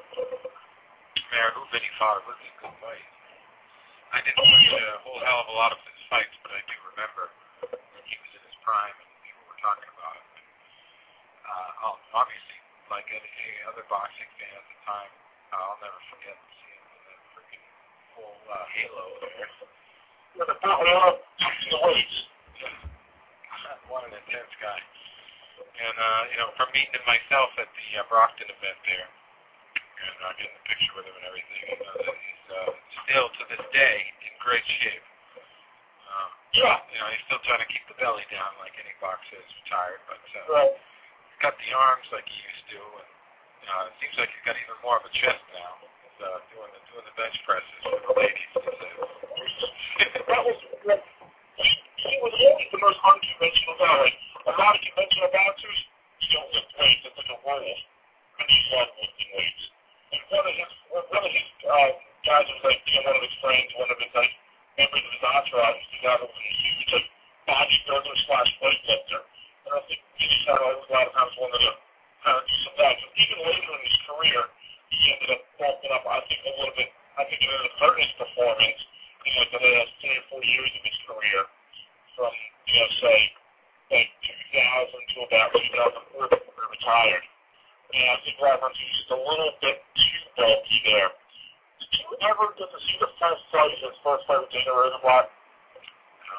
no matter who Vinny fought, it was a good fight. I didn't watch a whole hell of a lot of his fights, but I do remember when he was in his prime and people were talking about him. Uh, oh, obviously, like any, any other boxing fan at the time, I'll never forget seeing that freaking full uh, halo there. With a belt on, the weights. What an intense guy. And, uh, you know, from meeting him myself at the uh, Brockton event there, and uh, getting a picture with him and everything, you know, that he's uh, still, to this day, in great shape. Um, yeah. You know, he's still trying to keep the belly down like any boxer who's retired, but uh, right. he's got the arms like he used to, and uh, it seems like he's got even more of a chest now. He's uh, doing, the, doing the bench presses for the ladies, he says. That was, he was always the most unconventional guy. Like, a lot of conventional boxers, you don't lift weights, it's like a rule. And he loved lifting weights. And one of his, one of his uh, guys was like, you know, one of his friends, one of his, like, members of his entourage, was the guy that was a huge, like, bodybuilder slash weightlifter. And I think Vinny Sato a lot of times wanted to kind of do some of that. So even later in his career, he ended up bulking up, I think, a little bit. I think it ended up hurting his performance in like the last three or four years of his career, from, you know, say, like two thousand to about two thousand four before he retired. And I think Roberts was just a little bit too bulky there. Did you ever get to see the first fight, his first fight with Dana Rosenblatt? No.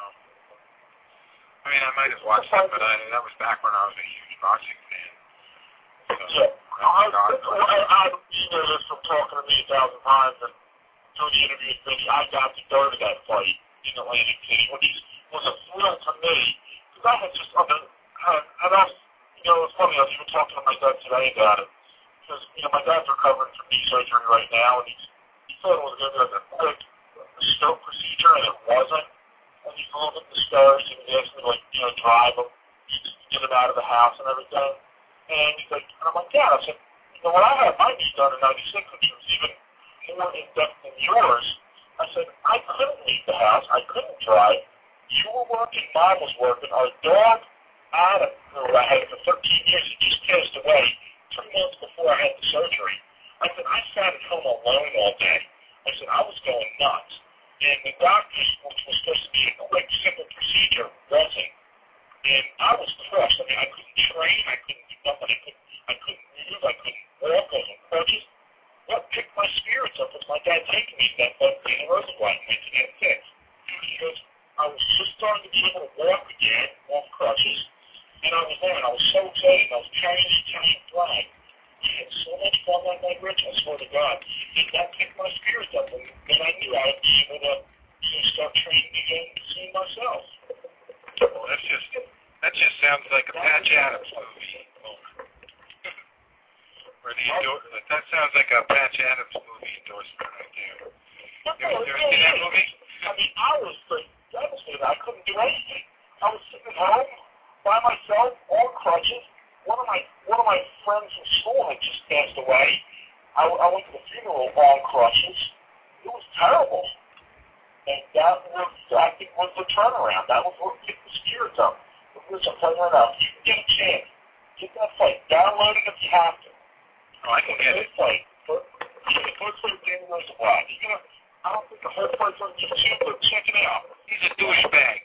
I mean, I might have watched it, but I, that was back when I was a huge boxing fan. So, yeah. I, I, I, I emailed this from talking to me a thousand times, and doing the interview with Vinny, I got to go to that fight in Atlantic City, which was a thrill to me, because I had just, I mean, had, and I was, you know, it's funny, I was even talking to my dad today about it, because, you know, my dad's recovering from knee surgery right now, and he's, he thought it was going to be like a quick stroke procedure, and it wasn't, and he's a little bit discouraged, and he asked me to, like, you know, drive him, get him out of the house and everything, and he's like, and I'm like, Dad, I said, you know, when I had my knee done in ninety-six, which was even more in depth than yours, I said, I couldn't leave the house. I couldn't drive. You were working. Mom was working. Our dog, Adam, who I had for thirteen years, he just passed away three months before I had the surgery. I said, I sat at home alone all day. I said, I was going nuts. And the doctors, which was supposed to be a quick, simple procedure, wasn't. And I was crushed. I mean, I couldn't train. I couldn't do nothing. I couldn't, I couldn't move. I couldn't walk. I was on crutches. What picked my spirits up was my dad taking me to that fight with Dana Rosenblatt in nineteen eighty-six. Because I was just starting to be able to walk again off crutches, and I was there, and I was so excited. I was carrying the Italian flag. I had so much fun that night, Rich, I swear to God. And that picked my spirits up, and then I knew I would be able to, you know, start training again soon myself. Well, that's just, that just sounds like a Patch Adams movie. Or the endor- that sounds like a Patch Adams movie endorsement right there. You ever seen that movie? I mean, I was like devastated. I couldn't do anything. I was sitting at home by myself on crutches. One of my one of my friends from school had just passed away. I, I went to the funeral on crutches. It was terrible. And that was, I think, was the turnaround. That was what kicked the spirits up. Listen, I'm telling you right now, if you can get a chance, get that fight. Download it if you have to. Oh, I can get it. Fight. But the first fight, Daniel Rose Wild. You're gonna, I don't think the whole fight's on YouTube, but check it out. He's a douchebag.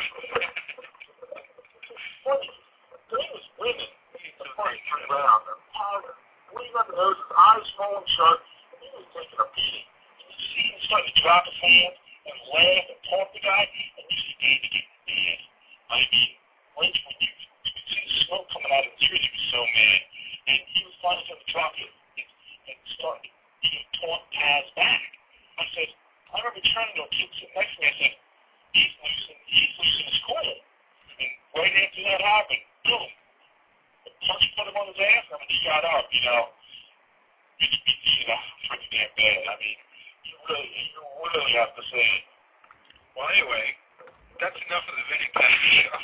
Funny. He was winning the first three rounds. Power. Bleeding on the nose, his eyes falling shut. He was taking a beating. And you see him starting to drop his hands and laugh and talk to the guy, and you see David getting mad. I mean, Lynch, when you, you could see the smoke coming out of his ears, he was so mad. And he was finally starting to drop it and, and start to taunt Taz back. I said, I remember turning to a kid sitting next to me, I said, he's losing, he's losing his cool. And right after that happened, boom. The punch put him on his ass, and he shot up, you know. He beat the shit out pretty damn bad. I mean, you really, you really have to say it. Well, anyway, that's enough of the Vinny Paz show.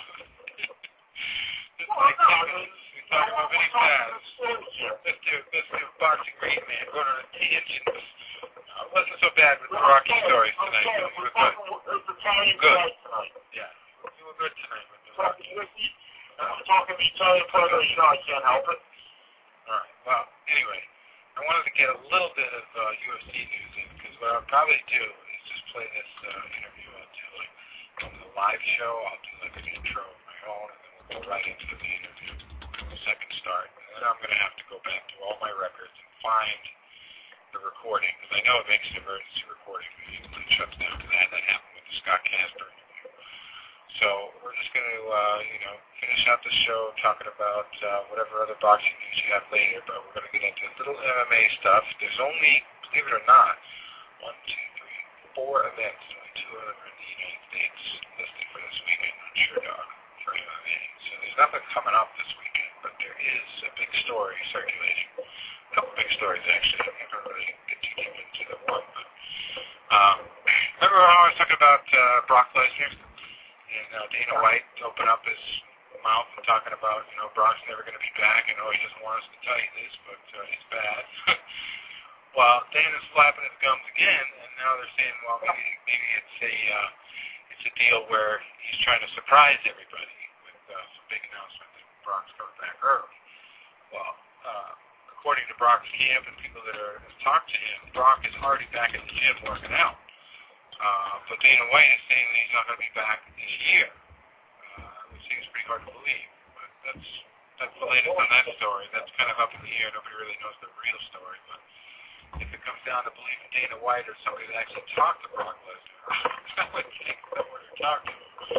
It's Well, like no, ten I mean, minutes. We talk about Vinny Paz. Here. Let's do, let's do Boxing Great Man. Going on a tangent. Uh, it wasn't so bad with the Rocky stories tonight. You, you were good. Good. Yeah. You were good tonight with the Rocky. I'm talking to Italian players, you know I can't help it. Alright, well, anyway, I wanted to get a little bit of uh, U F C news in, because what I'll probably do is just play this uh, interview. I'll do like on the live show, I'll do like an intro of my own, and then we'll go right into the interview, the second start. And then I'm going to have to go back to all my records and find the recording, because I know it makes an emergency recording when it shuts down, because that, that happened with the Scott Casper interview. So we're just going to, uh, you know, finish out the show talking about uh, whatever other boxing news you have later, but we're going to get into a little M M A stuff. There's only, believe it or not, one, two, three, four events, only two of them are in the United States listed for this weekend on SureDog for M M A. So there's nothing coming up this weekend, but there is a big story circulating. A couple big stories, actually. I'm not going to really get too deep into the one, but um, remember how I was talking about uh, Brock Lesnar? And uh, Dana White opened up his mouth and talking about, you know, Brock's never going to be back. I know he doesn't want us to tell you this, but uh, he's bad. Well, Dana's flapping his gums again, and now they're saying, well, maybe maybe it's a uh, it's a deal where he's trying to surprise everybody with uh, some big announcement that Brock's coming back early. Well, uh, according to Brock's camp and people that are have talked to him, Brock is already back in the gym working out. Uh, but Dana White is saying that he's not going to be back this year, uh, which seems pretty hard to believe. But that's that's the latest on that story. That's kind of up in the air. Nobody really knows the real story. But if it comes down to believing Dana White or somebody that actually talked to Brock Lesnar, I would think that what they're talking.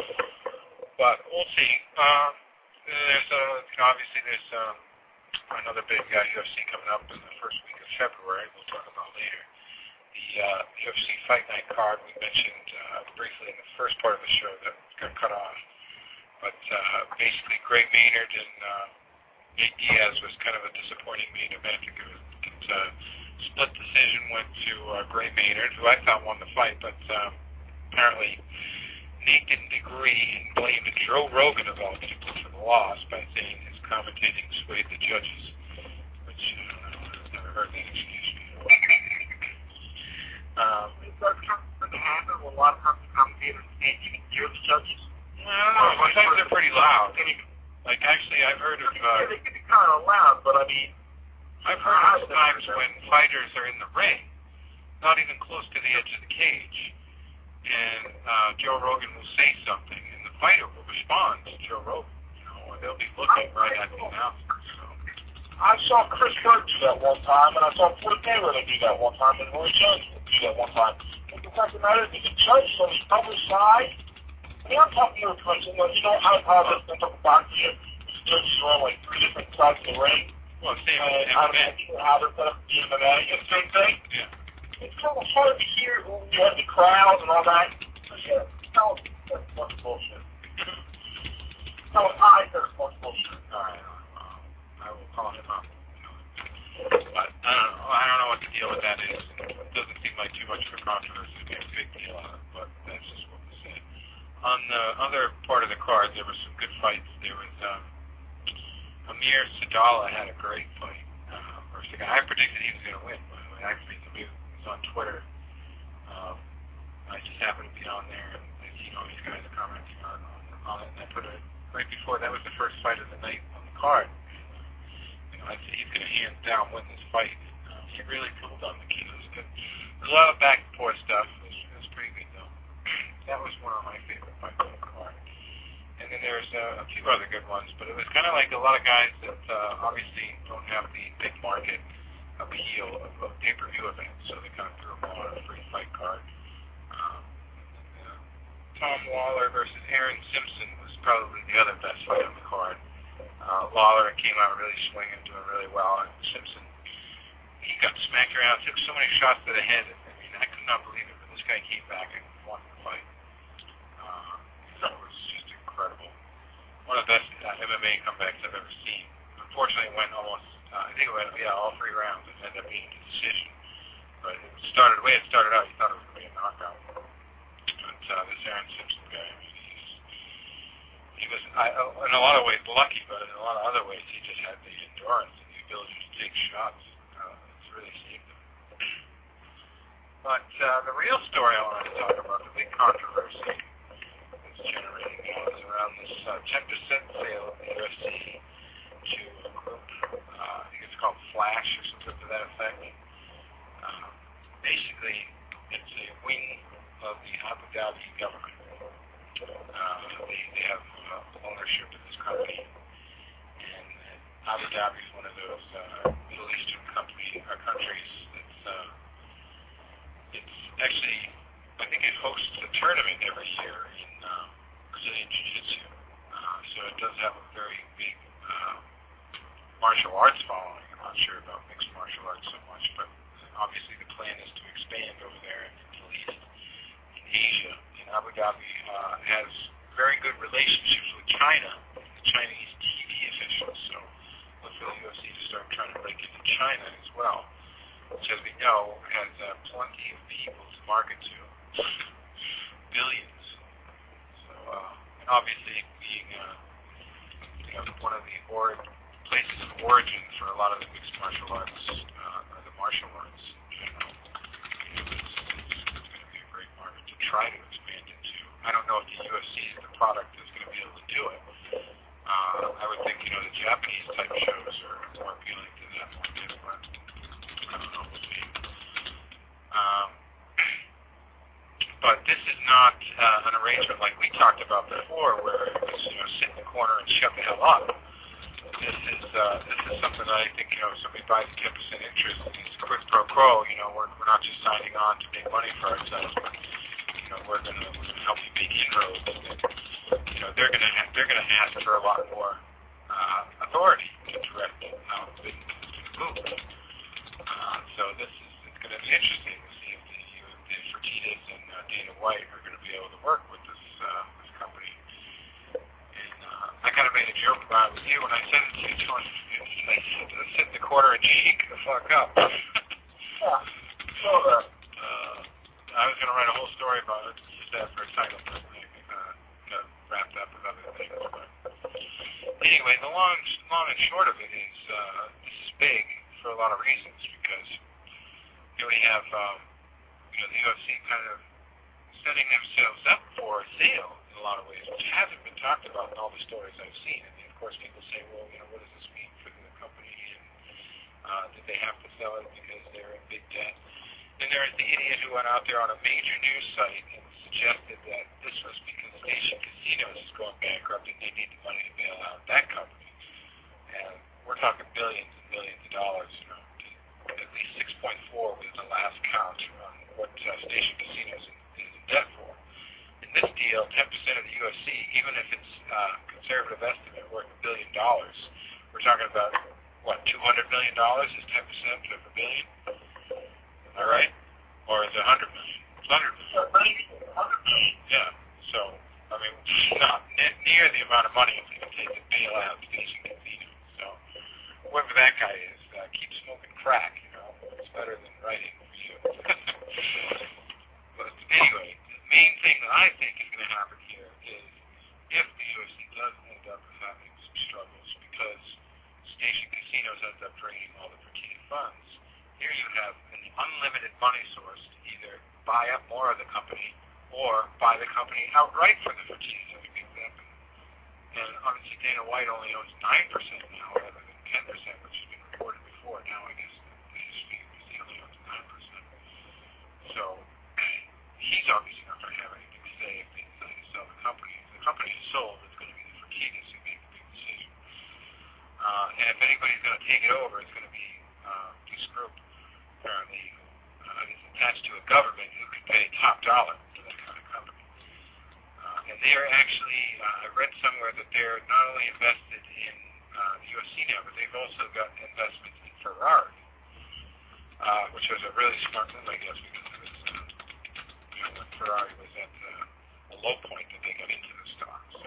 But we'll see. Um, there's uh, you know, obviously there's um, another big uh, U F C coming up in the first week of February. We'll talk about later. The uh, U F C Fight Night card we mentioned uh, briefly in the first part of the show that got cut off. But uh, basically, Gray Maynard and uh, Nate Diaz was kind of a disappointing main event. It was a uh, split decision went to uh, Gray Maynard, who I thought won the fight, but um, apparently Nate didn't agree and blamed Joe Rogan of all people for the loss by saying his commentating swayed the judges, which uh, I don't know, I've never heard that excuse before. Um, It does come to happen when a lot of times the commentators can't even hear the judges. well, sometimes they're pretty loud. Like, actually, I've heard of... Uh, yeah, they can be kind of loud, but I mean... I've heard of times when fighters are in the ring, not even close to the edge of the cage, and uh, Joe Rogan will say something, and the fighter will respond to Joe Rogan. You know, and they'll be looking right at the announcer. So. I saw Chris Berg do that one time, and I saw Floyd Mayweather do that one time, and Roy Jones do that one time. But the fact of the matter is, the judge on the other side, I mean, I'm talking to a person, you know, how how this is talking about here, these judges are on like three different sides of the ring. Well, same and with I'm M M A. not sure how they're set up for the M M A, you know the same thing? Yeah. It's kind of hard to hear when you have the crowd and all that. Yeah, no, that's a bunch of bullshit. No, I think it's a bunch of bullshit. All right. Well, I will call him up. But I don't know. I don't know what the deal with that is. It doesn't seem like too much of a controversy to make a big deal out of it, but that's just what was said. On the other part of the card, there were some good fights. There was um, Amir Sadala had a great fight. Uh, first thing, I predicted he was going to win, by the way. Actually, somebody was on Twitter. Um, I just happened to be on there, and I seen all these guys commenting on, on, on it, and I put a, a right before that was the first fight of the night on the card. You know, I'd say he's going to hands down win this fight. Um, he really pulled on the kid. It was good. There's a lot of back and forth stuff. It was, it was pretty good though. That was one of my favorite fights on the card. And then there's uh, a few other good ones, but it was kind of like a lot of guys that uh, obviously don't have the big market appeal of, of pay-per-view events, so they kind of threw them all on a free fight card. Um, and, uh, Tom Lawler versus Aaron Simpson was probably the other best fight on the card. Uh, Lawler came out really swinging, doing really well, and Simpson, he got smacked around, took so many shots to the head. I mean, I could not believe it, but this guy came back and won the fight. Uh, that was just incredible. One of the best uh, M M A comebacks I've ever seen. Unfortunately, it went almost, uh, I think it went, yeah, all three rounds. It ended up being a decision. But it started, the way it started out, you thought it was going to be a knockout. But uh, this Aaron Simpson guy, I mean, he's, he was, I, in a lot of ways, lucky, but in a lot of other ways, he just had the endurance and the ability to take shots. Uh, it's really saved him. But uh, the real story I wanted to talk about, the big controversy that's generating now, is around this uh, ten percent sale of the U F C to a group, uh, I think it's called Flash or something to that effect. Uh, basically, it's a wing of the Abu Dhabi government. Uh, they, they have uh, ownership of this company, and uh, Abu Dhabi is one of those uh, Middle Eastern company, uh, countries that's uh, it's actually, I think it hosts a tournament every year in uh, Brazilian Jiu-Jitsu. Uh, so it does have a very big uh, martial arts following. I'm not sure about mixed martial arts so much, but obviously the plan is to expand over there in the Middle East, in Asia. And Abu Dhabi uh, has very good relationships with China, the Chinese T V officials. So look for the U F C to start trying to break into China as well, which, as we know, has uh, plenty of people to market to, billions. So, uh, and obviously, being uh, you know, one of the or- places of origin for a lot of the mixed martial arts, uh, or the martial arts in general, you know, it's, it's, it's going to be a great market to try to expand into. I don't know if the U F C, the product, is going to be able to do it. Uh, I would think, you know, the Japanese type shows are more appealing to that market, but I don't know, we'll see. Um, but this is not uh, an arrangement like we talked about before, where it was, you know, sit in the corner and shut the hell up. This is uh, this is something that I think, you know, if somebody buys a ten percent interest, it's quid pro quo. You know, we're we're not just signing on to make money for ourselves, but you know, we're going to help you make inroads. And, you know, they're going to ha- they're going to ask for a lot more uh, authority to direct how business is going to move. Uh, so this is it's going to be interesting to see if the, if the Fertittas and uh, Dana White are going to be able to work with this uh, this company. And uh, I kind of made a joke about it with you when I said it to you. It's nice to sit in the corner and cheek the fuck up. Yeah. So, uh, uh, I was going to write a whole story about it, just after a title, but I uh, got wrapped up with other things. But anyway, the long, long and short of it is uh, this is big for a lot of reasons, because here we have um, you know, the U F C kind of setting themselves up for a sale in a lot of ways, which hasn't been talked about in all the stories I've seen. I mean, of course, people say, well, you know, what does this mean for the company? And uh, did they have to sell it because they're in big debt? And there's the idiot who went out there on a major news site and suggested that this was because Station Casinos is going bankrupt and they need the money to bail out that company. And we're talking billions and billions of dollars, you know, at least six point four was the last count on what uh, Station Casinos is in debt for. In this deal, ten percent of the U F C, even if it's uh, conservative estimate worth a billion dollars, we're talking about, what, two hundred million dollars is ten percent of a billion? All right? Or is it one hundred million? It's one hundred million. Yeah. So, I mean, not ne- near the amount of money it's going to take to bail out Station Casino. So, whoever that guy is, uh, keep smoking crack, you know. It's better than writing for you. But anyway, the main thing that I think is going to happen here is if the U F C does end up having some struggles because Station Casinos ends up draining all the Fertitta funds, here you have an unlimited money source to either buy up more of the company or buy the company outright for the Fertittas, as an example. And obviously Dana White only owns nine percent now, rather than ten percent, which has been reported before. Now I guess he only owns nine percent. So he's obviously not going to have anything to say if they decide to sell the company. If the company is sold, it's going to be the Fertittas who make the big decision. Uh, and if anybody's going to take it over, it's going to be uh, this group, apparently, who uh, is attached to a government who can pay top dollar for that kind of company. Uh, and they are actually, uh, I read somewhere that they're not only invested in uh, the U F C now, but they've also got investments in Ferrari, uh, which was a really smart move, I guess, because it was, uh, you know, when Ferrari was at uh, a low point that they got into the stock. So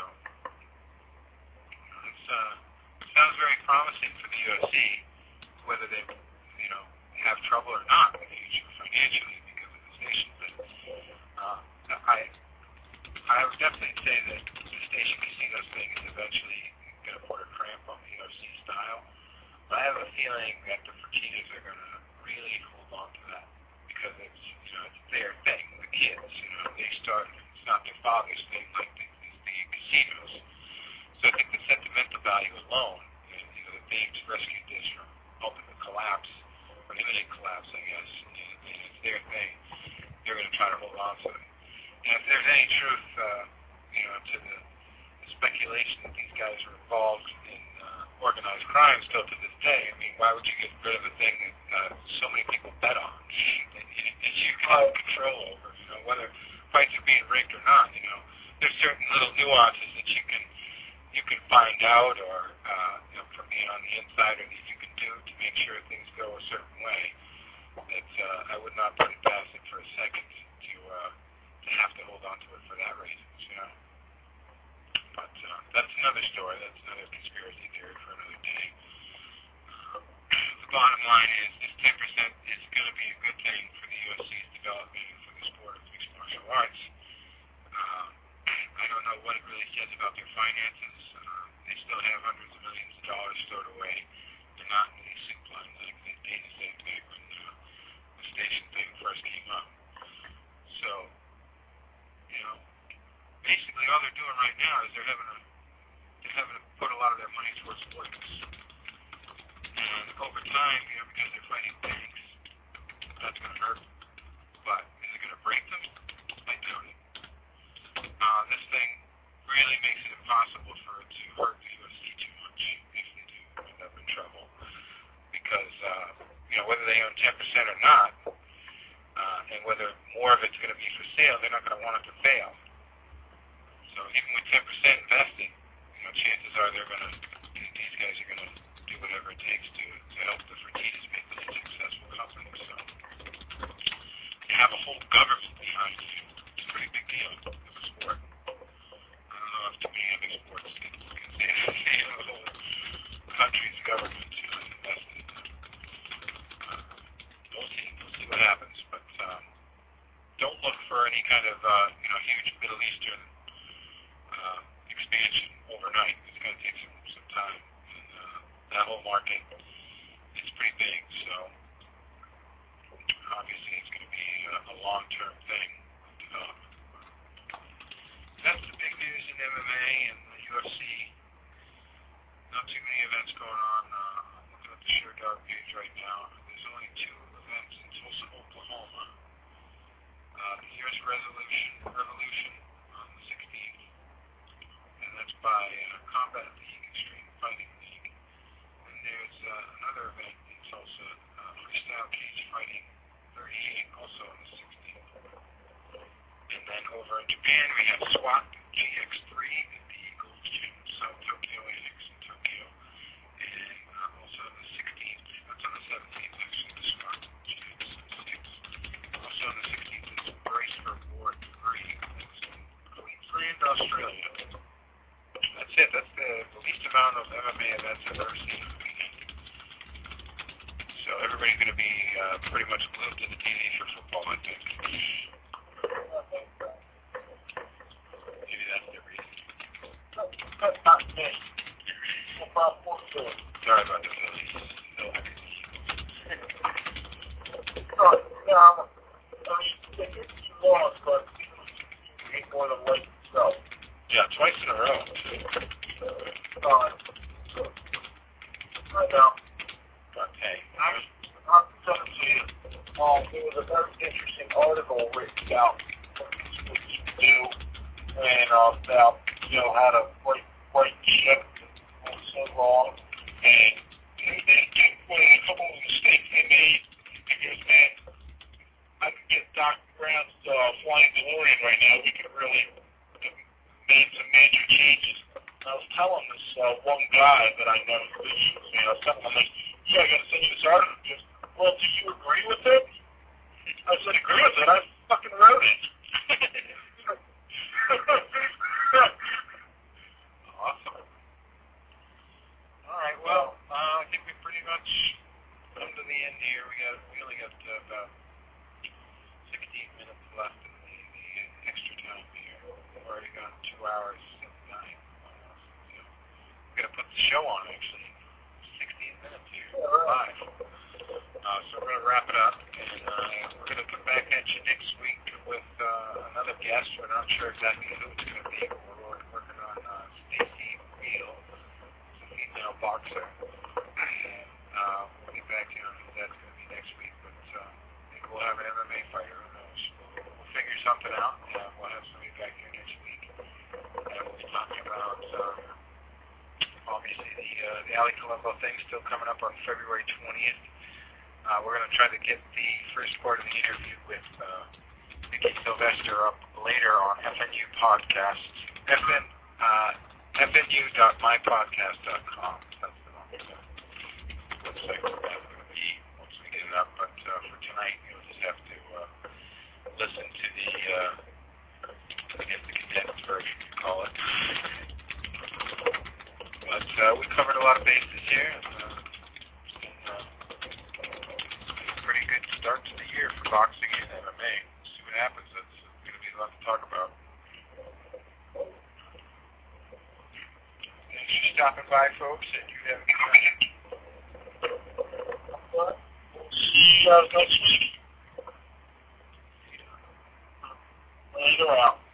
it's uh, sounds very promising for the U F C, whether they, you know, have trouble or not in the future financially because of the station. But uh, I, I would definitely say that the station casino thing is eventually going to put a cramp on the U F C style. But I have a feeling that the Fertittas are going to really hold on to that because it's, you know, it's their thing. The kids, you know, they started. It's not their father's thing like the, the casinos. So I think the sentimental value alone, and, you know, that they've rescued this from ultimate collapse, or imminent collapse, I guess, and, and it's their thing. They're going to try to hold on to it. And if there's any truth, uh, you know, to the, the speculation that these guys are involved in uh, organized crime still to this day, I mean, why would you get rid of a thing that uh, so many people bet on, and, and you can have control over, you know, whether fights are being rigged or not, you know. There's certain little nuances that you can you can find out, or uh, you know, from being on the inside, or that you can do to make sure things go a certain way. That uh, I would not put it past it for a second to uh, to have to hold on to it for that reason, you know. But uh, that's another story. That's another conspiracy theory for another day. Uh, the bottom line is this ten percent is going to be a good thing for the U F C's development and for the sport of mixed martial arts. Uh, I don't know what it really says about their finances. Uh, they still have hundreds of millions of dollars stored away. They're not in these soup lines like the Dana said back when uh, the station thing first came up. So, you know, basically all they're doing right now is they're having to they're having to put a lot of their money towards sports. And over time, you know, because they're fighting banks, that's going to hurt. But is it going to break them? I doubt it. Uh, this thing really makes it impossible for it to hurt the U F C too much if they do end up in trouble. Because, uh, you know, whether they own ten percent or not, uh, and whether more of it's going to be for sale, they're not going to want it to fail. So even with ten percent invested, you know, chances are they're going to, these guys are going to do whatever it takes to, to help the Fertittas make this a successful company. So you have a whole government behind you. It's a pretty big deal in the sport. I don't know if too many other sports can, can say that. They have a whole country's government to invest in. Uh, we'll see. We'll see what happens. But um, don't look for any kind of, uh, you know, huge Middle Eastern uh, expansion overnight. It's going to take some, some time. And uh, that whole market is pretty big. So obviously it's going to be a, a long-term thing to develop. That's the big news in M M A and the U F C. Not too many events going on. Uh, I'm looking at the ShareDog page right now. There's only two events in Tulsa, Oklahoma. Uh, the U S Resolution, Revolution on the sixteenth, and that's by uh, Combat League, Extreme Fighting League. And there's uh, another event in Tulsa, uh, Freestyle Cage Fighting thirty-eight, also on the sixteenth. And then over in Japan, we have SWAT G X three at the Gold Gym, South Tokyo Annex in Tokyo. And uh, also on the sixteenth, that's on the seventeenth, actually, the SWAT G X six. Also on the sixteenth is Brace for War three. That's in Queensland, Australia. That's it. That's the, the least amount of M M A events I've ever seen in a weekend. So everybody's going to be uh, pretty much glued to the T V for football, I think. Maybe that's the reason. That's not me. Sorry about the Phillies. No, So, you know, I mean, they get you lost, but you ain't going to like yourself. yeah, Yeah, twice in a row. Uh, I know. But hey, I'm, I'm going to see it. Um, it was a very interesting article written about what these police do and uh, about, you know, how to break, break ship and what's so wrong. And you know, they did well, a couple of mistakes they made. Because, man, I could get Doc Brown's uh, flying DeLorean right now. We could really have made some major changes. And I was telling this uh, one guy that I know who uses me, I was telling him, like, yeah, I got to send you this article. He goes, well, do you agree with it? I said, agree with it? I fucking wrote it. Awesome. All right, well, uh, I think we pretty much come to the end here. We got we only got uh, about sixteen minutes left in the, the extra time here. We've already got two hours and nine almost. So we're gonna put the show on actually. sixteen minutes here, live. Uh, so we're gonna wrap it up, and uh, we're gonna come back at you next week with uh, another guest. We're not sure exactly who it's gonna be, but we're working on uh, Stacey Beal, a female boxer. And uh, we'll get back to you on who that's going to be next week, but uh, maybe we'll have an M M A fighter, who knows. We'll, we'll figure something out, and uh, we'll have somebody back here next week. And we'll be talking about, um, obviously, the, uh, the Ali Colombo thing still coming up on February twentieth. Uh, we're going to try to get the first part of the interview with uh, Nikki Sylvester up later on F N U Podcasts, F N, uh, F N U dot my podcast dot com. That's the one. Website where that's going to be once we get it up. But uh, for tonight, you'll just have to uh, listen to the, uh, I guess the condensed version, you call it. But uh, we covered a lot of bases here. And, uh, it's been uh, a pretty good start to the year for boxing and M M A. We'll see what happens. That's going to be a lot to talk about. Thanks for stopping by, folks, and you have a good night. See you guys next week. Later out.